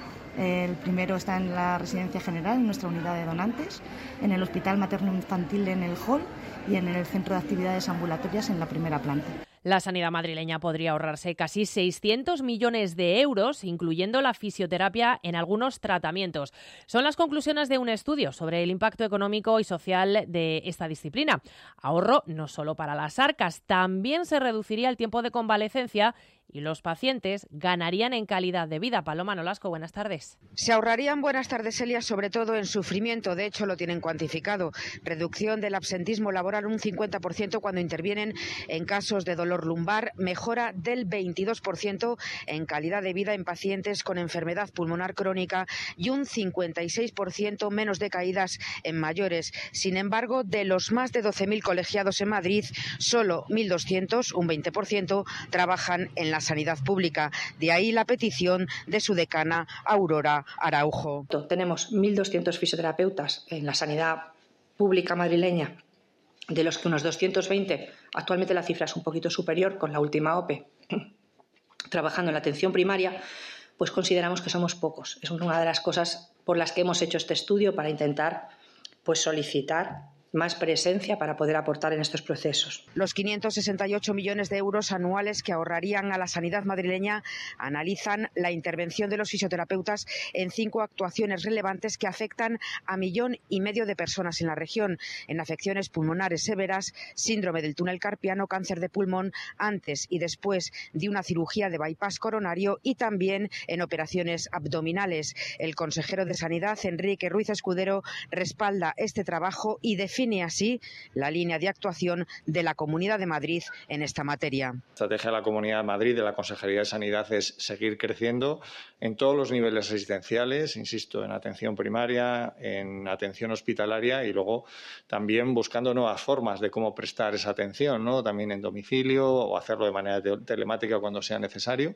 El primero está en la Residencia General, en nuestra unidad de donantes, en el Hospital Materno Infantil en el Hall y en el Centro de Actividades Ambulatorias en la primera planta. La sanidad madrileña podría ahorrarse casi seiscientos millones de euros, incluyendo la fisioterapia en algunos tratamientos. Son las conclusiones de un estudio sobre el impacto económico y social de esta disciplina. Ahorro no solo para las arcas, también se reduciría el tiempo de convalecencia y los pacientes ganarían en calidad de vida. Paloma Nolasco, buenas tardes. Se ahorrarían, buenas tardes, Elia, sobre todo en sufrimiento. De hecho, lo tienen cuantificado. Reducción del absentismo laboral un cincuenta por ciento cuando intervienen en casos de dolor lumbar, mejora del veintidós por ciento en calidad de vida en pacientes con enfermedad pulmonar crónica y un cincuenta y seis por ciento menos de caídas en mayores. Sin embargo, de los más de doce mil colegiados en Madrid, solo mil doscientos, un veinte por ciento, trabajan en la sanidad pública. De ahí la petición de su decana, Aurora Araujo. Tenemos mil doscientos fisioterapeutas en la sanidad pública madrileña, de los que unos doscientos veinte, actualmente la cifra es un poquito superior con la última O P E, trabajando en la atención primaria, pues consideramos que somos pocos. Es una de las cosas por las que hemos hecho este estudio, para intentar pues solicitar más presencia para poder aportar en estos procesos. Los quinientos sesenta y ocho millones de euros anuales que ahorrarían a la sanidad madrileña analizan la intervención de los fisioterapeutas en cinco actuaciones relevantes que afectan a millón y medio de personas en la región, en afecciones pulmonares severas, síndrome del túnel carpiano, cáncer de pulmón antes y después de una cirugía de bypass coronario y también en operaciones abdominales. El consejero de Sanidad, Enrique Ruiz Escudero, respalda este trabajo y define Define así la línea de actuación de la Comunidad de Madrid en esta materia. La estrategia de la Comunidad de Madrid, de la Consejería de Sanidad, es seguir creciendo en todos los niveles asistenciales, insisto, en atención primaria, en atención hospitalaria y luego también buscando nuevas formas de cómo prestar esa atención, ¿no? También en domicilio o hacerlo de manera telemática cuando sea necesario.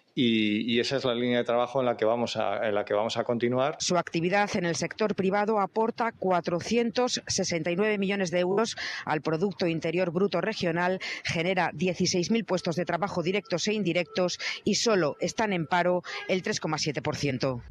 Y, y esa es la línea de trabajo en la que vamos a, en la que vamos a continuar. Su actividad en el sector privado aporta cuatrocientos sesenta y nueve millones de euros al Producto Interior Bruto regional, genera dieciséis mil puestos de trabajo directos e indirectos y solo están en paro el tres coma siete por ciento.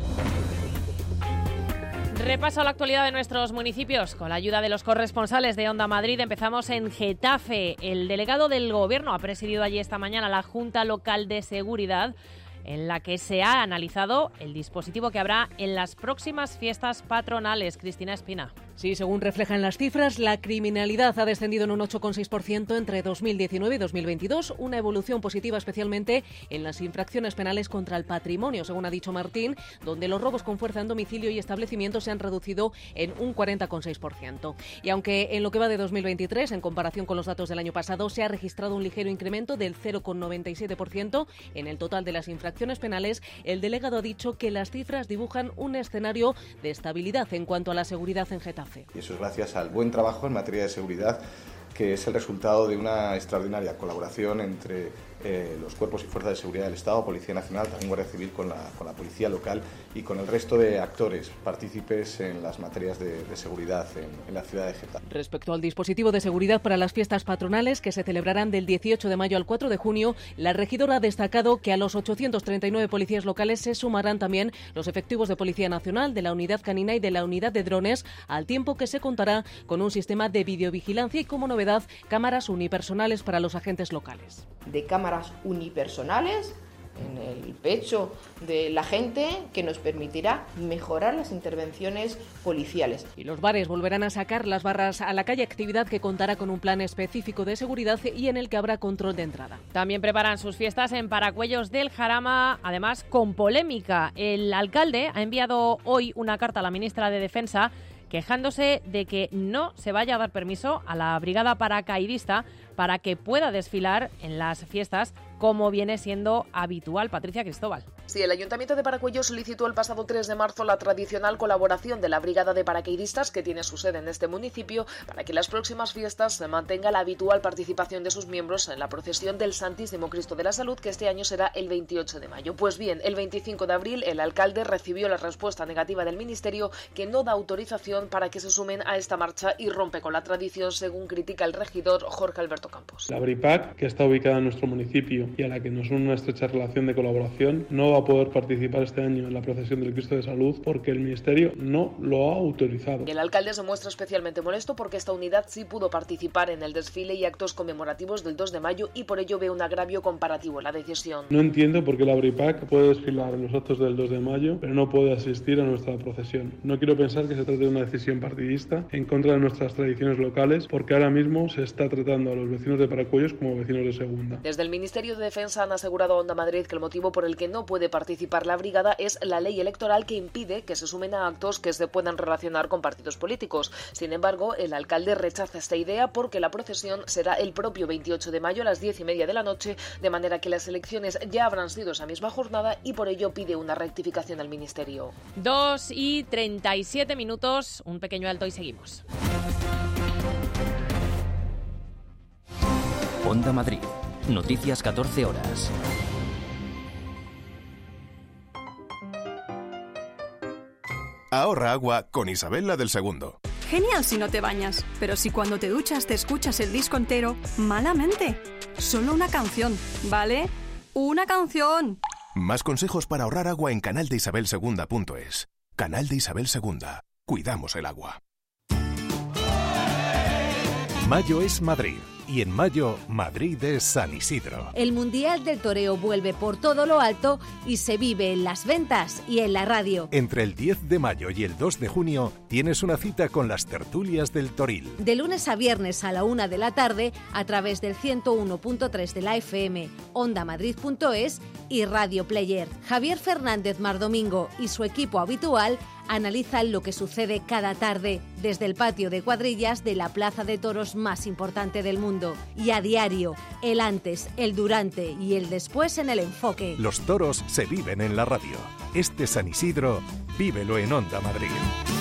Repaso a la actualidad de nuestros municipios. Con la ayuda de los corresponsales de Onda Madrid empezamos en Getafe. El delegado del Gobierno ha presidido allí esta mañana la Junta Local de Seguridad, en la que se ha analizado el dispositivo que habrá en las próximas fiestas patronales. Cristina Espina. Sí, según reflejan las cifras, la criminalidad ha descendido en un ocho coma seis por ciento entre dos mil diecinueve y dos mil veintidós, una evolución positiva especialmente en las infracciones penales contra el patrimonio, según ha dicho Martín, donde los robos con fuerza en domicilio y establecimientos se han reducido en un cuarenta coma seis por ciento. Y aunque en lo que va de dos mil veintitrés, en comparación con los datos del año pasado, se ha registrado un ligero incremento del cero coma noventa y siete por ciento en el total de las infracciones penales, el delegado ha dicho que las cifras dibujan un escenario de estabilidad en cuanto a la seguridad en Getafe. Y eso es gracias al buen trabajo en materia de seguridad, que es el resultado de una extraordinaria colaboración entre eh, los cuerpos y fuerzas de seguridad del Estado, Policía Nacional, también Guardia Civil, con la, con la Policía Local y con el resto de actores partícipes en las materias de, de seguridad en, en la ciudad de Getafe. Respecto al dispositivo de seguridad para las fiestas patronales, que se celebrarán del dieciocho de mayo al cuatro de junio, la regidora ha destacado que a los ochocientos treinta y nueve policías locales se sumarán también los efectivos de Policía Nacional, de la Unidad Canina y de la Unidad de Drones, al tiempo que se contará con un sistema de videovigilancia y, como novedad, cámaras unipersonales para los agentes locales. De cámaras unipersonales en el pecho de la gente, que nos permitirá mejorar las intervenciones policiales. Y los bares volverán a sacar las barras a la calle, actividad que contará con un plan específico de seguridad y en el que habrá control de entrada. También preparan sus fiestas en Paracuellos del Jarama, además con polémica. El alcalde ha enviado hoy una carta a la ministra de Defensa quejándose de que no se vaya a dar permiso a la brigada paracaidista para que pueda desfilar en las fiestas como viene siendo habitual. Patricia Cristóbal. Sí, el Ayuntamiento de Paracuellos solicitó el pasado tres de marzo la tradicional colaboración de la Brigada de Paracaidistas, que tiene su sede en este municipio, para que en las próximas fiestas se mantenga la habitual participación de sus miembros en la procesión del Santísimo Cristo de la Salud, que este año será el veintiocho de mayo. Pues bien, el veinticinco de abril el alcalde recibió la respuesta negativa del Ministerio, que no da autorización para que se sumen a esta marcha y rompe con la tradición, según critica el regidor Jorge Alberto Campos. La BRIPAC, que está ubicada en nuestro municipio y a la que nos une una estrecha relación de colaboración, no va a poder participar este año en la procesión del Cristo de Salud porque el Ministerio no lo ha autorizado. El alcalde se muestra especialmente molesto porque esta unidad sí pudo participar en el desfile y actos conmemorativos del dos de mayo y por ello ve un agravio comparativo en la decisión. No entiendo por qué la BRIPAC puede desfilar en los actos del dos de mayo, pero no puede asistir a nuestra procesión. No quiero pensar que se trate de una decisión partidista en contra de nuestras tradiciones locales, porque ahora mismo se está tratando a los vecinos de Paracuellos como vecinos de segunda. Desde el Ministerio de Defensa han asegurado a Onda Madrid que el motivo por el que no puede participar la brigada es la ley electoral, que impide que se sumen a actos que se puedan relacionar con partidos políticos. Sin embargo, el alcalde rechaza esta idea porque la procesión será el propio veintiocho de mayo a las diez y media de la noche, de manera que las elecciones ya habrán sido esa misma jornada y por ello pide una rectificación al Ministerio. dos y treinta y siete minutos, un pequeño alto y seguimos. Onda Madrid. Noticias catorce horas. Ahorra agua con Isabel la del Segundo. Genial si no te bañas, pero si cuando te duchas te escuchas el disco entero, malamente. Solo una canción, ¿vale? ¡Una canción! Más consejos para ahorrar agua en canal de isabel segunda punto es. Canal de Isabel Segunda. Cuidamos el agua. Mayo es Madrid. Y en mayo, Madrid es San Isidro. El Mundial del Toreo vuelve por todo lo alto y se vive en las ventas y en la radio. Entre el diez de mayo y el dos de junio tienes una cita con las tertulias del Toril. De lunes a viernes a la una de la tarde a través del ciento uno punto tres de la F M, onda madrid punto es y Radio Player. Javier Fernández Mardomingo y su equipo habitual analizan lo que sucede cada tarde desde el patio de cuadrillas de la plaza de toros más importante del mundo. Y a diario, el antes, el durante y el después en el enfoque. Los toros se viven en la radio. Este San Isidro, vívelo en Onda Madrid.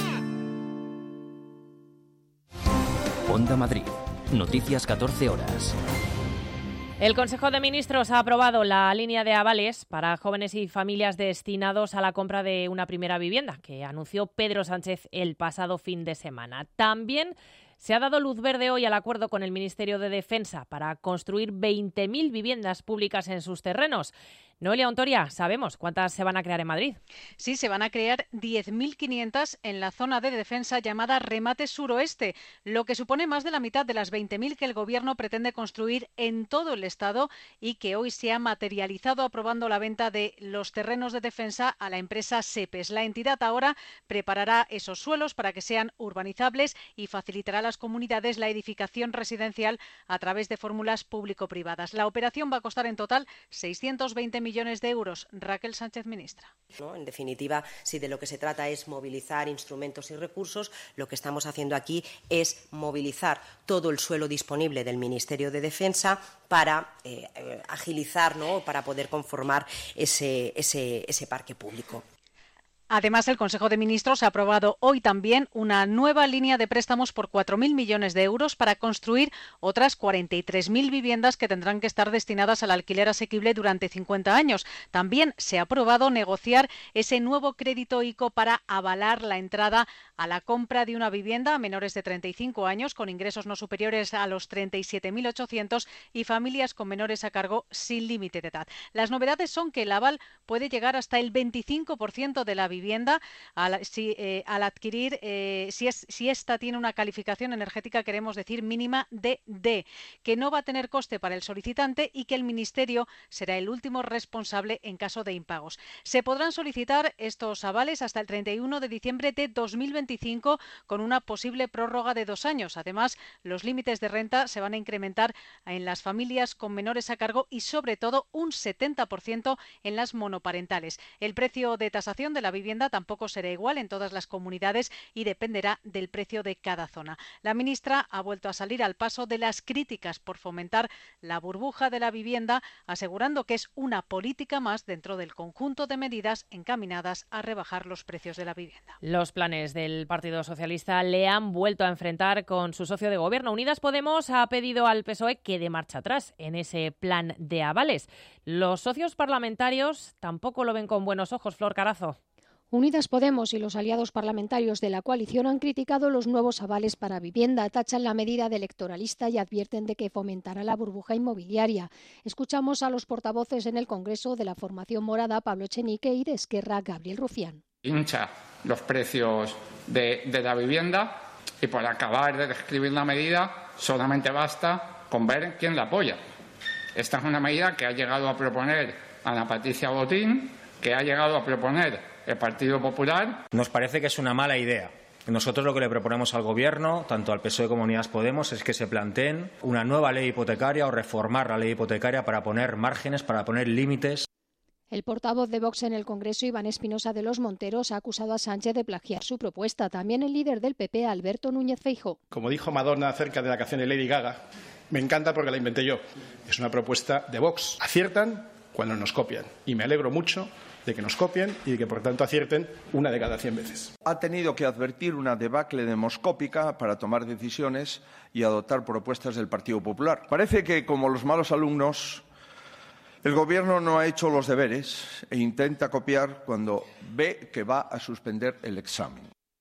Onda Madrid. Noticias catorce horas. El Consejo de Ministros ha aprobado la línea de avales para jóvenes y familias destinados a la compra de una primera vivienda, que anunció Pedro Sánchez el pasado fin de semana. También Se ha dado luz verde hoy al acuerdo con el Ministerio de Defensa para construir veinte mil viviendas públicas en sus terrenos. Noelia Ontoria, ¿sabemos cuántas se van a crear en Madrid? Sí, se van a crear diez mil quinientas en la zona de defensa llamada Remate Suroeste, lo que supone más de la mitad de las veinte mil que el Gobierno pretende construir en todo el Estado y que hoy se ha materializado aprobando la venta de los terrenos de defensa a la empresa SEPES. La entidad ahora preparará esos suelos para que sean urbanizables y facilitará a las comunidades la edificación residencial a través de fórmulas público-privadas. La operación va a costar en total seiscientos veinte millones de euros. Raquel Sánchez, ministra. ¿No? En definitiva, si de lo que se trata es movilizar instrumentos y recursos, lo que estamos haciendo aquí es movilizar todo el suelo disponible del Ministerio de Defensa para eh, agilizar, ¿no? para poder conformar ese, ese, ese parque público. Además, el Consejo de Ministros ha aprobado hoy también una nueva línea de préstamos por cuatro mil millones de euros para construir otras cuarenta y tres mil viviendas que tendrán que estar destinadas al alquiler asequible durante cincuenta años. También se ha aprobado negociar ese nuevo crédito ICO para avalar la entrada a la compra de una vivienda a menores de treinta y cinco años con ingresos no superiores a los treinta y siete mil ochocientos y familias con menores a cargo sin límite de edad. Las novedades son que el aval puede llegar hasta el veinticinco por ciento de la vivienda vivienda al, si, eh, al adquirir, eh, si, es, si esta tiene una calificación energética, queremos decir mínima de D, que no va a tener coste para el solicitante y que el Ministerio será el último responsable en caso de impagos. Se podrán solicitar estos avales hasta el treinta y uno de diciembre de dos mil veinticinco con una posible prórroga de dos años. Además, los límites de renta se van a incrementar en las familias con menores a cargo y sobre todo un setenta por ciento en las monoparentales. El precio de tasación de la vivienda tampoco será igual en todas las comunidades y dependerá del precio de cada zona. La ministra ha vuelto a salir al paso de las críticas por fomentar la burbuja de la vivienda, asegurando que es una política más dentro del conjunto de medidas encaminadas a rebajar los precios de la vivienda. Los planes del Partido Socialista le han vuelto a enfrentar con su socio de gobierno. Unidas Podemos ha pedido al P S O E que dé marcha atrás en ese plan de avales. Los socios parlamentarios tampoco lo ven con buenos ojos, Flor Carazo. Unidas Podemos y los aliados parlamentarios de la coalición han criticado los nuevos avales para vivienda, tachan la medida de electoralista y advierten de que fomentará la burbuja inmobiliaria. Escuchamos a los portavoces en el Congreso de la formación morada, Pablo Echenique, y de Esquerra, Gabriel Rufián. Hincha los precios de, de la vivienda y por acabar de describir la medida solamente basta con ver quién la apoya. Esta es una medida que ha llegado a proponer Ana Patricia Botín, que ha llegado a proponer el Partido Popular. Nos parece que es una mala idea. Nosotros lo que le proponemos al Gobierno, tanto al P S O E como a Unidas Podemos, es que se planteen una nueva ley hipotecaria o reformar la ley hipotecaria para poner márgenes, para poner límites. El portavoz de Vox en el Congreso, Iván Espinosa de los Monteros, ha acusado a Sánchez de plagiar su propuesta. También el líder del P P, Alberto Núñez Feijóo. Como dijo Madonna acerca de la canción de Lady Gaga, me encanta porque la inventé yo. Es una propuesta de Vox. Aciertan cuando nos copian. Y me alegro mucho de que nos copien y de que, por tanto, acierten una de cada cien veces. Ha tenido que advertir una debacle demoscópica para tomar decisiones y adoptar propuestas del Partido Popular. Parece que, como los malos alumnos, el Gobierno no ha hecho los deberes e intenta copiar cuando ve que va a suspender el examen.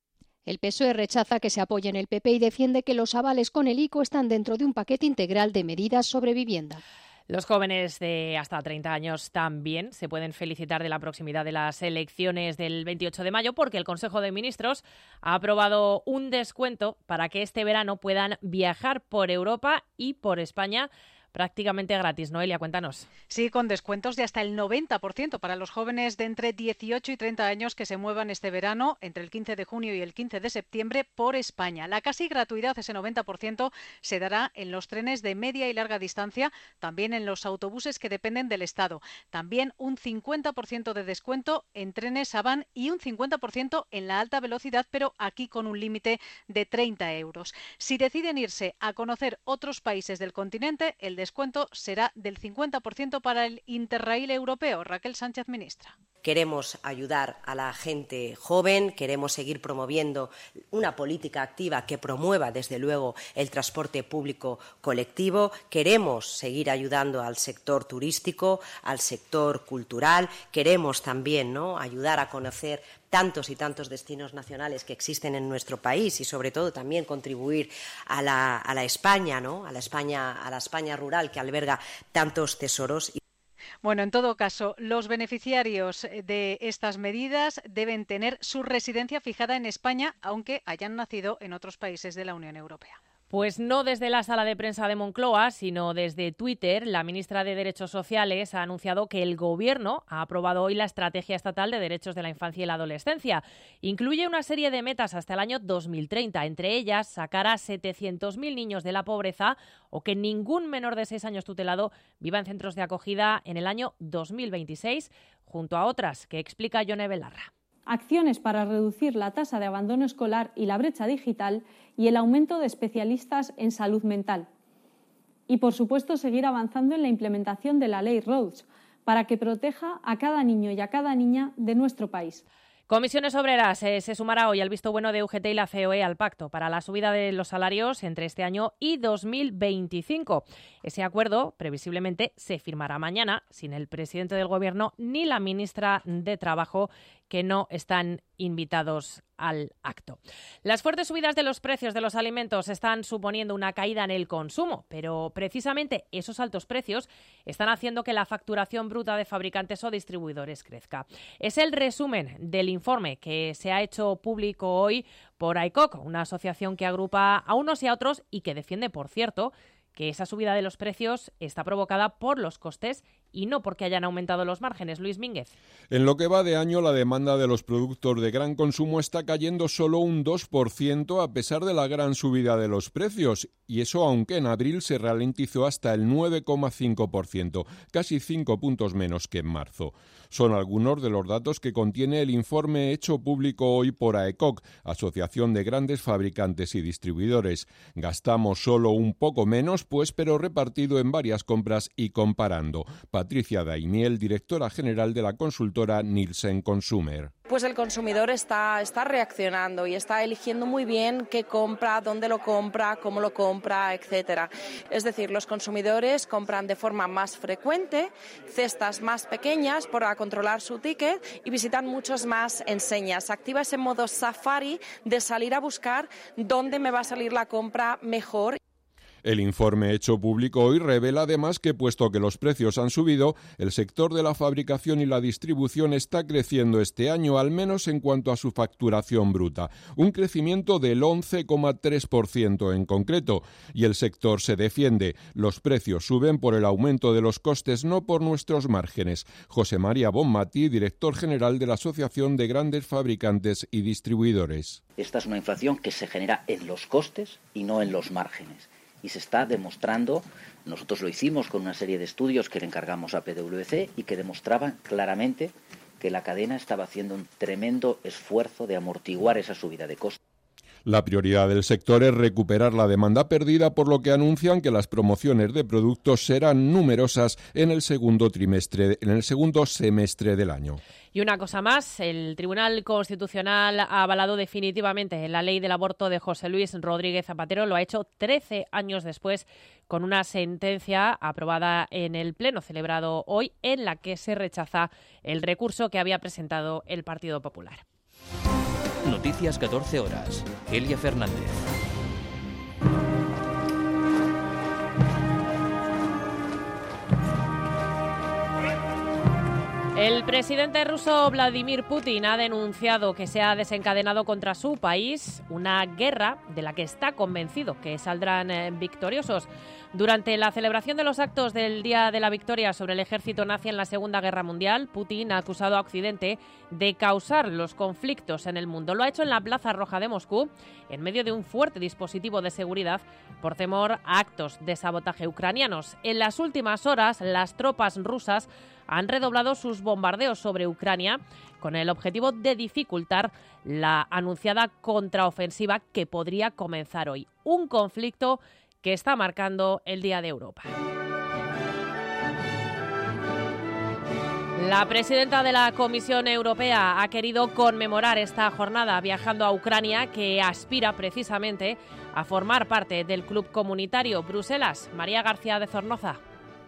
El P S O E rechaza que se apoye en el P P y defiende que los avales con el ICO están dentro de un paquete integral de medidas sobre vivienda. Los jóvenes de hasta treinta años también se pueden felicitar de la proximidad de las elecciones del veintiocho de mayo porque el Consejo de Ministros ha aprobado un descuento para que este verano puedan viajar por Europa y por España prácticamente gratis. Noelia, cuéntanos. Sí, con descuentos de hasta el noventa por ciento para los jóvenes de entre dieciocho y treinta años que se muevan este verano, entre el quince de junio y el quince de septiembre, por España. La casi gratuidad, ese noventa por ciento, se dará en los trenes de media y larga distancia, también en los autobuses que dependen del Estado. También un cincuenta por ciento de descuento en trenes Avan y un cincuenta por ciento en la alta velocidad, pero aquí con un límite de treinta euros. Si deciden irse a conocer otros países del continente, el descuento será del cincuenta por ciento para el Interrail europeo. Raquel Sánchez, ministra. Queremos ayudar a la gente joven, queremos seguir promoviendo una política activa que promueva, desde luego, el transporte público colectivo. Queremos seguir ayudando al sector turístico, al sector cultural. Queremos también, ¿no?, ayudar a conocer tantos y tantos destinos nacionales que existen en nuestro país y, sobre todo, también contribuir a la, a la España, ¿no?, a la España, a la España rural que alberga tantos tesoros. Bueno, en todo caso, los beneficiarios de estas medidas deben tener su residencia fijada en España, aunque hayan nacido en otros países de la Unión Europea. Pues no desde la sala de prensa de Moncloa, sino desde Twitter. La ministra de Derechos Sociales ha anunciado que el Gobierno ha aprobado hoy la Estrategia Estatal de Derechos de la Infancia y la Adolescencia. Incluye una serie de metas hasta el año dos mil treinta, entre ellas sacar a setecientos mil niños de la pobreza o que ningún menor de seis años tutelado viva en centros de acogida en el año dos mil veintiséis, junto a otras que explica Yone Belarra. Acciones para reducir la tasa de abandono escolar y la brecha digital y el aumento de especialistas en salud mental. Y, por supuesto, seguir avanzando en la implementación de la ley Rhodes para que proteja a cada niño y a cada niña de nuestro país. Comisiones Obreras eh, se sumará hoy al visto bueno de U G T y la C O E al pacto para la subida de los salarios entre este año y dos mil veinticinco. Ese acuerdo, previsiblemente, se firmará mañana sin el presidente del Gobierno ni la ministra de Trabajo, que no están invitados al acto. Las fuertes subidas de los precios de los alimentos están suponiendo una caída en el consumo, pero precisamente esos altos precios están haciendo que la facturación bruta de fabricantes o distribuidores crezca. Es el resumen del informe que se ha hecho público hoy por A E C O C, una asociación que agrupa a unos y a otros y que defiende, por cierto, que esa subida de los precios está provocada por los costes y no porque hayan aumentado los márgenes. Luis Mínguez. En lo que va de año, la demanda de los productos de gran consumo está cayendo solo un dos por ciento a pesar de la gran subida de los precios, y eso aunque en abril se ralentizó hasta el nueve coma cinco por ciento, casi cinco puntos menos que en marzo. Son algunos de los datos que contiene el informe hecho público hoy por A E C O C, Asociación de Grandes Fabricantes y Distribuidores. Gastamos solo un poco menos, pues, pero repartido en varias compras y comparando. Patricia Daimiel, directora general de la consultora Nielsen Consumer. Pues el consumidor está, está reaccionando y está eligiendo muy bien qué compra, dónde lo compra, cómo lo compra, etcétera. Es decir, los consumidores compran de forma más frecuente, cestas más pequeñas para controlar su ticket y visitan muchas más enseñas. Activa ese modo safari de salir a buscar dónde me va a salir la compra mejor. El informe hecho público hoy revela además que, puesto que los precios han subido, el sector de la fabricación y la distribución está creciendo este año, al menos en cuanto a su facturación bruta, un crecimiento del once coma tres por ciento en concreto, y el sector se defiende. Los precios suben por el aumento de los costes, no por nuestros márgenes. José María Bonmatí, director general de la Asociación de Grandes Fabricantes y Distribuidores. Esta es una inflación que se genera en los costes y no en los márgenes. Y se está demostrando, nosotros lo hicimos con una serie de estudios que le encargamos a P W C y que demostraban claramente que la cadena estaba haciendo un tremendo esfuerzo de amortiguar esa subida de costes. La prioridad del sector es recuperar la demanda perdida, por lo que anuncian que las promociones de productos serán numerosas en el segundo trimestre, en el segundo semestre del año. Y una cosa más, el Tribunal Constitucional ha avalado definitivamente la ley del aborto de José Luis Rodríguez Zapatero. Lo ha hecho trece años después con una sentencia aprobada en el Pleno celebrado hoy, en la que se rechaza el recurso que había presentado el Partido Popular. Noticias catorce horas. Elia Fernández. El presidente ruso Vladimir Putin ha denunciado que se ha desencadenado contra su país una guerra de la que está convencido que saldrán eh, victoriosos. Durante la celebración de los actos del Día de la Victoria sobre el ejército nazi en la Segunda Guerra Mundial, Putin ha acusado a Occidente de causar los conflictos en el mundo. Lo ha hecho en la Plaza Roja de Moscú, en medio de un fuerte dispositivo de seguridad por temor a actos de sabotaje ucranianos. En las últimas horas, las tropas rusas han redoblado sus bombardeos sobre Ucrania con el objetivo de dificultar la anunciada contraofensiva que podría comenzar hoy. Un conflicto que está marcando el Día de Europa. La presidenta de la Comisión Europea ha querido conmemorar esta jornada viajando a Ucrania, que aspira precisamente a formar parte del club comunitario. Bruselas, María García de Zornoza.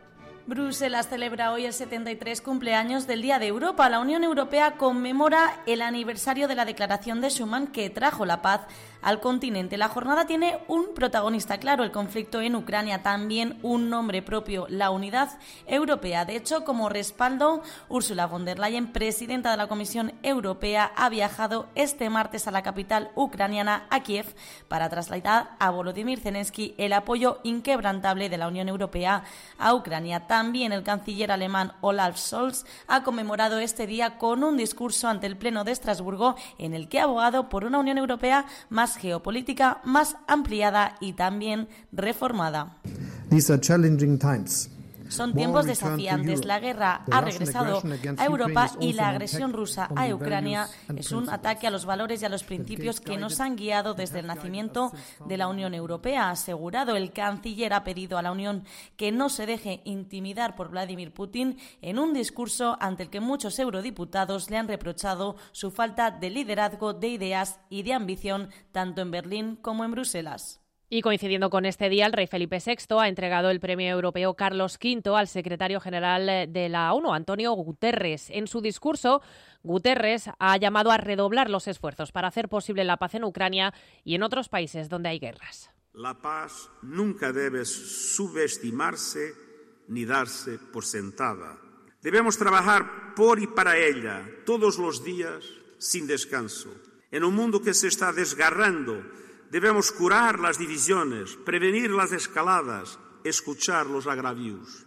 Bruselas celebra hoy el setenta y tres cumpleaños del Día de Europa. La Unión Europea conmemora el aniversario de la Declaración de Schuman, que trajo la paz al continente. La jornada tiene un protagonista claro, el conflicto en Ucrania, también un nombre propio, la unidad europea. De hecho, como respaldo, Ursula von der Leyen, presidenta de la Comisión Europea, ha viajado este martes a la capital ucraniana, a Kiev, para trasladar a Volodymyr Zelensky el apoyo inquebrantable de la Unión Europea a Ucrania. También el canciller alemán Olaf Scholz ha conmemorado este día con un discurso ante el Pleno de Estrasburgo, en el que ha abogado por una Unión Europea más geopolítica, más ampliada y también reformada. These are challenging times. Son tiempos desafiantes. La guerra ha regresado a Europa y la agresión rusa a Ucrania es un ataque a los valores y a los principios que nos han guiado desde el nacimiento de la Unión Europea, ha asegurado. El canciller ha pedido a la Unión que no se deje intimidar por Vladimir Putin en un discurso ante el que muchos eurodiputados le han reprochado su falta de liderazgo, de ideas y de ambición, tanto en Berlín como en Bruselas. Y coincidiendo con este día, el rey Felipe sexto ha entregado el premio europeo Carlos quinto al secretario general de la ONU, Antonio Guterres. En su discurso, Guterres ha llamado a redoblar los esfuerzos para hacer posible la paz en Ucrania y en otros países donde hay guerras. La paz nunca debe subestimarse ni darse por sentada. Debemos trabajar por y para ella todos los días sin descanso. En un mundo que se está desgarrando, debemos curar las divisiones, prevenir las escaladas, escuchar los agravios.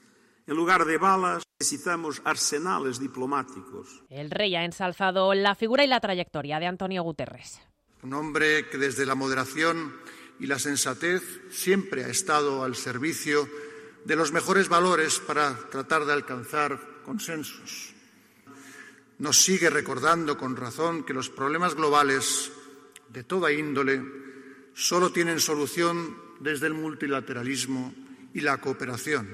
En lugar de balas, necesitamos arsenales diplomáticos. El rey ha ensalzado la figura y la trayectoria de Antonio Guterres. Un hombre que desde la moderación y la sensatez siempre ha estado al servicio de los mejores valores para tratar de alcanzar consensos. Nos sigue recordando con razón que los problemas globales de toda índole solo tienen solución desde el multilateralismo y la cooperación.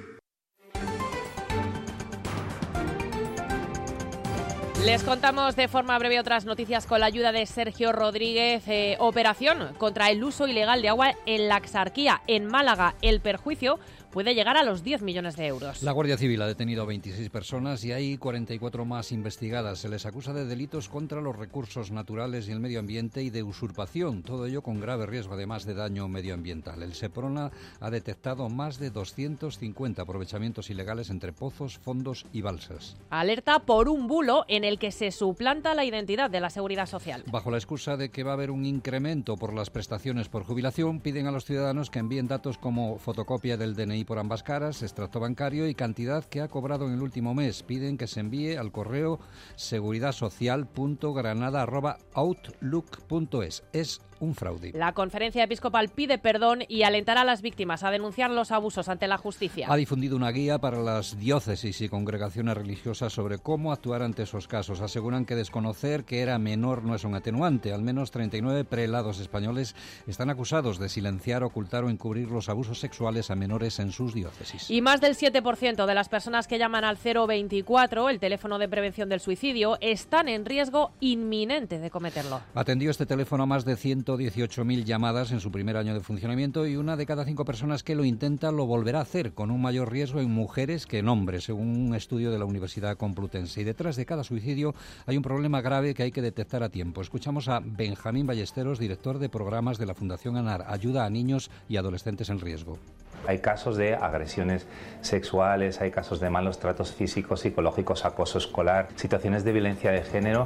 Les contamos de forma breve otras noticias con la ayuda de Sergio Rodríguez. Eh, operación contra el uso ilegal de agua en la Axarquía. En Málaga, el perjuicio puede llegar a los diez millones de euros. La Guardia Civil ha detenido a veintiséis personas y hay cuarenta y cuatro más investigadas. Se les acusa de delitos contra los recursos naturales y el medio ambiente y de usurpación, todo ello con grave riesgo además de daño medioambiental. El Seprona ha detectado más de doscientos cincuenta aprovechamientos ilegales entre pozos, fondos y balsas. Alerta por un bulo en el que se suplanta la identidad de la Seguridad Social. Bajo la excusa de que va a haber un incremento por las prestaciones por jubilación, piden a los ciudadanos que envíen datos como fotocopia del D N I por ambas caras, extracto bancario y cantidad que ha cobrado en el último mes. Piden que se envíe al correo seguridadsocial punto granada arroba outlook punto es. Es un fraude. La Conferencia Episcopal pide perdón y alentará a las víctimas a denunciar los abusos ante la justicia. Ha difundido una guía para las diócesis y congregaciones religiosas sobre cómo actuar ante esos casos. Aseguran que desconocer que era menor no es un atenuante. Al menos treinta y nueve prelados españoles están acusados de silenciar, ocultar o encubrir los abusos sexuales a menores en sus diócesis. Y más del siete por ciento de las personas que llaman al cero veinticuatro, el teléfono de prevención del suicidio, están en riesgo inminente de cometerlo. Atendió este teléfono a más de ciento dieciocho mil llamadas en su primer año de funcionamiento y una de cada cinco personas que lo intenta lo volverá a hacer, con un mayor riesgo en mujeres que en hombres, según un estudio de la Universidad Complutense. Y detrás de cada suicidio hay un problema grave que hay que detectar a tiempo. Escuchamos a Benjamín Ballesteros, director de programas de la Fundación ANAR, Ayuda a Niños y Adolescentes en Riesgo. Hay casos de agresiones sexuales, hay casos de malos tratos físicos, psicológicos, acoso escolar, situaciones de violencia de género.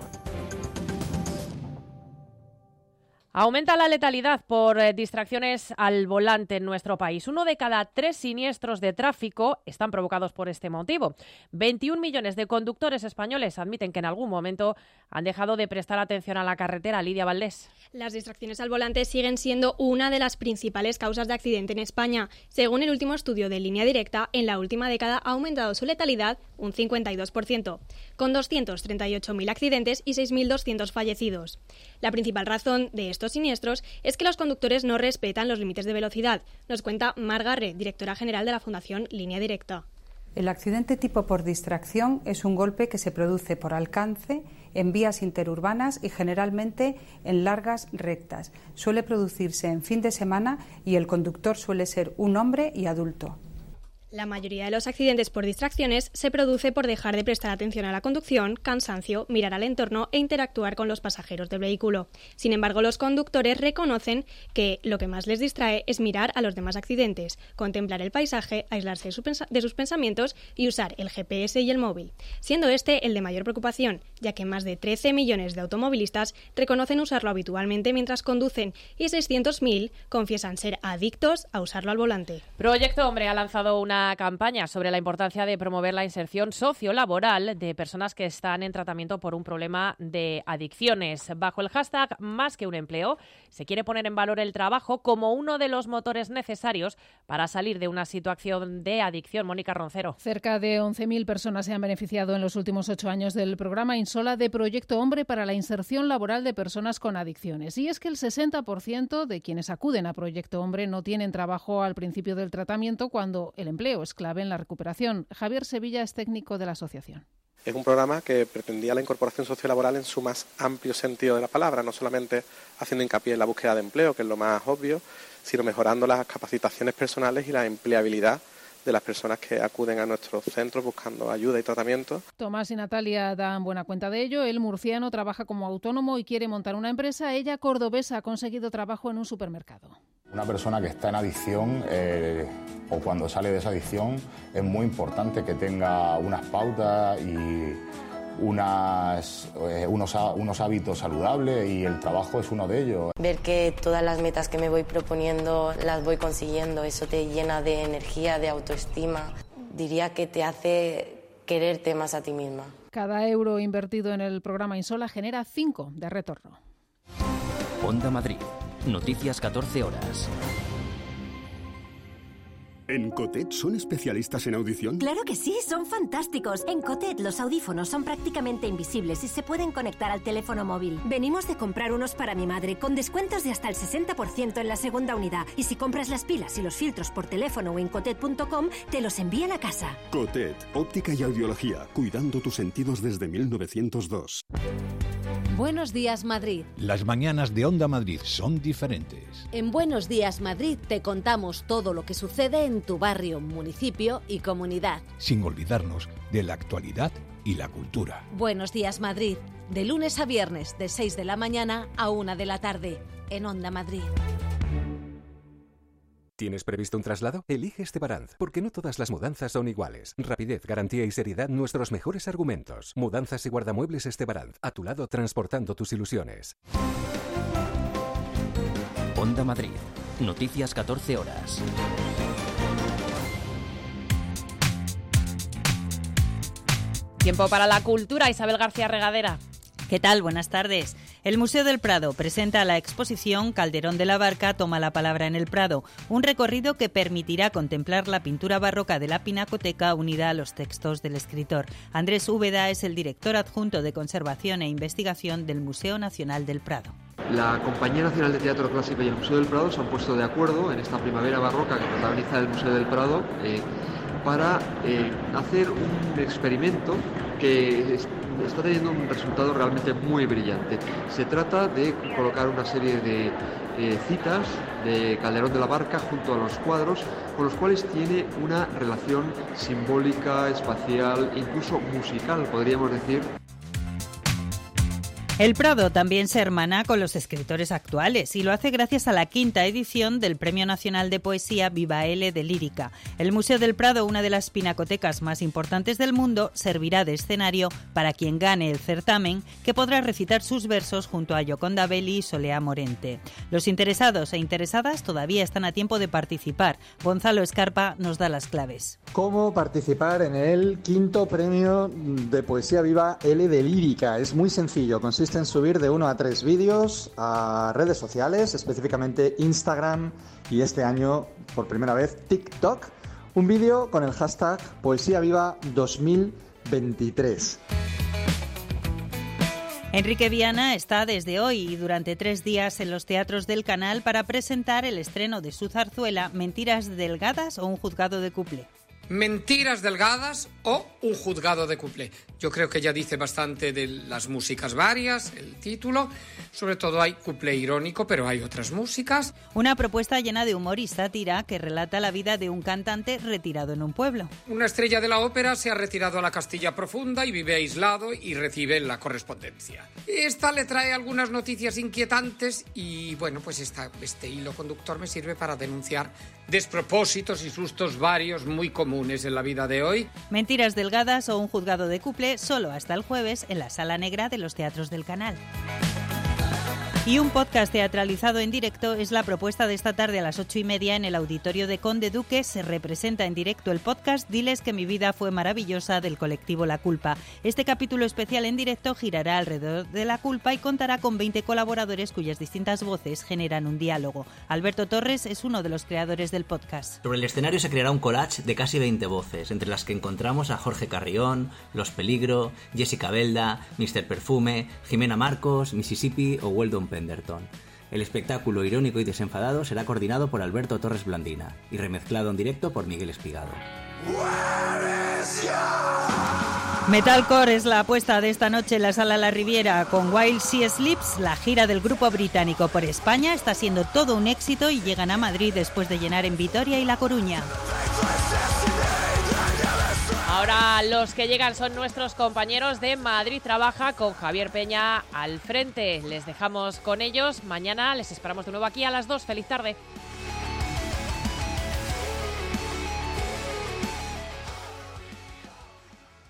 Aumenta la letalidad por eh, distracciones al volante en nuestro país. Uno de cada tres siniestros de tráfico están provocados por este motivo. veintiún millones de conductores españoles admiten que en algún momento han dejado de prestar atención a la carretera. Lidia Valdés. Las distracciones al volante siguen siendo una de las principales causas de accidente en España. Según el último estudio de Línea Directa, en la última década ha aumentado su letalidad un cincuenta y dos por ciento, con doscientos treinta y ocho mil accidentes y seis mil doscientos fallecidos. La principal razón de estos siniestros es que los conductores no respetan los límites de velocidad, nos cuenta Mar Garre, directora general de la Fundación Línea Directa. El accidente tipo por distracción es un golpe que se produce por alcance en vías interurbanas y generalmente en largas rectas. Suele producirse en fin de semana y el conductor suele ser un hombre y adulto. La mayoría de los accidentes por distracciones se produce por dejar de prestar atención a la conducción, cansancio, mirar al entorno e interactuar con los pasajeros del vehículo. Sin embargo, los conductores reconocen que lo que más les distrae es mirar a los demás accidentes, contemplar el paisaje, aislarse de sus pensamientos y usar el G P S y el móvil, siendo este el de mayor preocupación, ya que más de trece millones de automovilistas reconocen usarlo habitualmente mientras conducen y seiscientos mil confiesan ser adictos a usarlo al volante. Proyecto Hombre ha lanzado una campaña sobre la importancia de promover la inserción sociolaboral de personas que están en tratamiento por un problema de adicciones. Bajo el hashtag Más que un empleo, se quiere poner en valor el trabajo como uno de los motores necesarios para salir de una situación de adicción. Mónica Roncero. Cerca de once mil personas se han beneficiado en los últimos ocho años del programa Insola de Proyecto Hombre para la inserción laboral de personas con adicciones. Y es que el sesenta por ciento de quienes acuden a Proyecto Hombre no tienen trabajo al principio del tratamiento, cuando el empleo es clave en la recuperación. Javier Sevilla es técnico de la asociación. Es un programa que pretendía la incorporación sociolaboral en su más amplio sentido de la palabra, no solamente haciendo hincapié en la búsqueda de empleo, que es lo más obvio, sino mejorando las capacitaciones personales y la empleabilidad de las personas que acuden a nuestros centros buscando ayuda y tratamiento. Tomás y Natalia dan buena cuenta de ello. El murciano trabaja como autónomo y quiere montar una empresa. Ella, cordobesa, ha conseguido trabajo en un supermercado. Una persona que está en adicción eh, o cuando sale de esa adicción es muy importante que tenga unas pautas y unas, eh, unos, unos hábitos saludables, y el trabajo es uno de ellos. Ver que todas las metas que me voy proponiendo las voy consiguiendo, eso te llena de energía, de autoestima. Diría que te hace quererte más a ti misma. Cada euro invertido en el programa Insola genera cinco de retorno. Onda Madrid. Noticias catorce horas. ¿En Cotet son especialistas en audición? Claro que sí, son fantásticos. En Cotet los audífonos son prácticamente invisibles y se pueden conectar al teléfono móvil. Venimos de comprar unos para mi madre con descuentos de hasta el sesenta por ciento en la segunda unidad. Y si compras las pilas y los filtros por teléfono o en cotet punto com, te los envían a casa. Cotet, óptica y audiología, cuidando tus sentidos desde mil novecientos dos. Buenos días, Madrid. Las mañanas de Onda Madrid son diferentes. En Buenos días, Madrid te contamos todo lo que sucede en tu barrio, municipio y comunidad. Sin olvidarnos de la actualidad y la cultura. Buenos días, Madrid. De lunes a viernes, de seis de la mañana a una de la tarde, en Onda Madrid. ¿Tienes previsto un traslado? Elige Estebaranz, porque no todas las mudanzas son iguales. Rapidez, garantía y seriedad, nuestros mejores argumentos. Mudanzas y guardamuebles Estebaranz, a tu lado transportando tus ilusiones. Onda Madrid. Noticias catorce horas. Tiempo para la cultura. Isabel García Regadera. ¿Qué tal? Buenas tardes. El Museo del Prado presenta la exposición Calderón de la Barca toma la palabra en el Prado, un recorrido que permitirá contemplar la pintura barroca de la Pinacoteca unida a los textos del escritor. Andrés Úbeda es el director adjunto de Conservación e Investigación del Museo Nacional del Prado. La Compañía Nacional de Teatro Clásico y el Museo del Prado se han puesto de acuerdo en esta primavera barroca que protagoniza el Museo del Prado eh, para eh, hacer un experimento que es, está teniendo un resultado realmente muy brillante. Se trata de colocar una serie de eh, citas de Calderón de la Barca junto a los cuadros, con los cuales tiene una relación simbólica, espacial, incluso musical, podríamos decir. El Prado también se hermana con los escritores actuales y lo hace gracias a la quinta edición del Premio Nacional de Poesía Viva L de Lírica. El Museo del Prado, una de las pinacotecas más importantes del mundo, servirá de escenario para quien gane el certamen, que podrá recitar sus versos junto a Gioconda Belli y Soleá Morente. Los interesados e interesadas todavía están a tiempo de participar. Gonzalo Escarpa nos da las claves. ¿Cómo participar en el quinto Premio de Poesía Viva L de Lírica? Es muy sencillo, consiste en subir de uno a tres vídeos a redes sociales, específicamente Instagram y este año, por primera vez, TikTok, un vídeo con el hashtag Poesía Viva dos mil veintitrés. Enrique Viana está desde hoy y durante tres días en los teatros del canal para presentar el estreno de su zarzuela Mentiras delgadas o un juzgado de cuplé. Mentiras delgadas o un juzgado de cuplé. Yo creo que ya dice bastante de las músicas varias, el título. Sobre todo hay cuplé irónico, pero hay otras músicas. Una propuesta llena de humor y sátira que relata la vida de un cantante retirado en un pueblo. Una estrella de la ópera se ha retirado a la Castilla Profunda y vive aislado y recibe la correspondencia. Esta le trae algunas noticias inquietantes y, bueno, pues esta, este hilo conductor me sirve para denunciar despropósitos y sustos varios muy comunes en la vida de hoy. Mentiras delgadas o un juzgado de cuplé solo hasta el jueves en la Sala Negra de los Teatros del Canal. Y un podcast teatralizado en directo es la propuesta de esta tarde a las ocho y media en el auditorio de Conde Duque. Se representa en directo el podcast Diles que mi vida fue maravillosa del colectivo La Culpa. Este capítulo especial en directo girará alrededor de la culpa y contará con veinte colaboradores cuyas distintas voces generan un diálogo. Alberto Torres es uno de los creadores del podcast. Sobre el escenario se creará un collage de casi veinte voces, entre las que encontramos a Jorge Carrión, Los Peligro, Jessica Belda, mister Perfume, Jimena Marcos, Mississippi o Weldon Penderton. El espectáculo irónico y desenfadado será coordinado por Alberto Torres Blandina y remezclado en directo por Miguel Espigado. Metalcore es la apuesta de esta noche en la Sala La Riviera con While She Sleeps. La gira del grupo británico por España está siendo todo un éxito y llegan a Madrid después de llenar en Vitoria y La Coruña. Ahora los que llegan son nuestros compañeros de Madrid Trabaja con Javier Peña al frente. Les dejamos con ellos. Mañana les esperamos de nuevo aquí a las dos. Feliz tarde.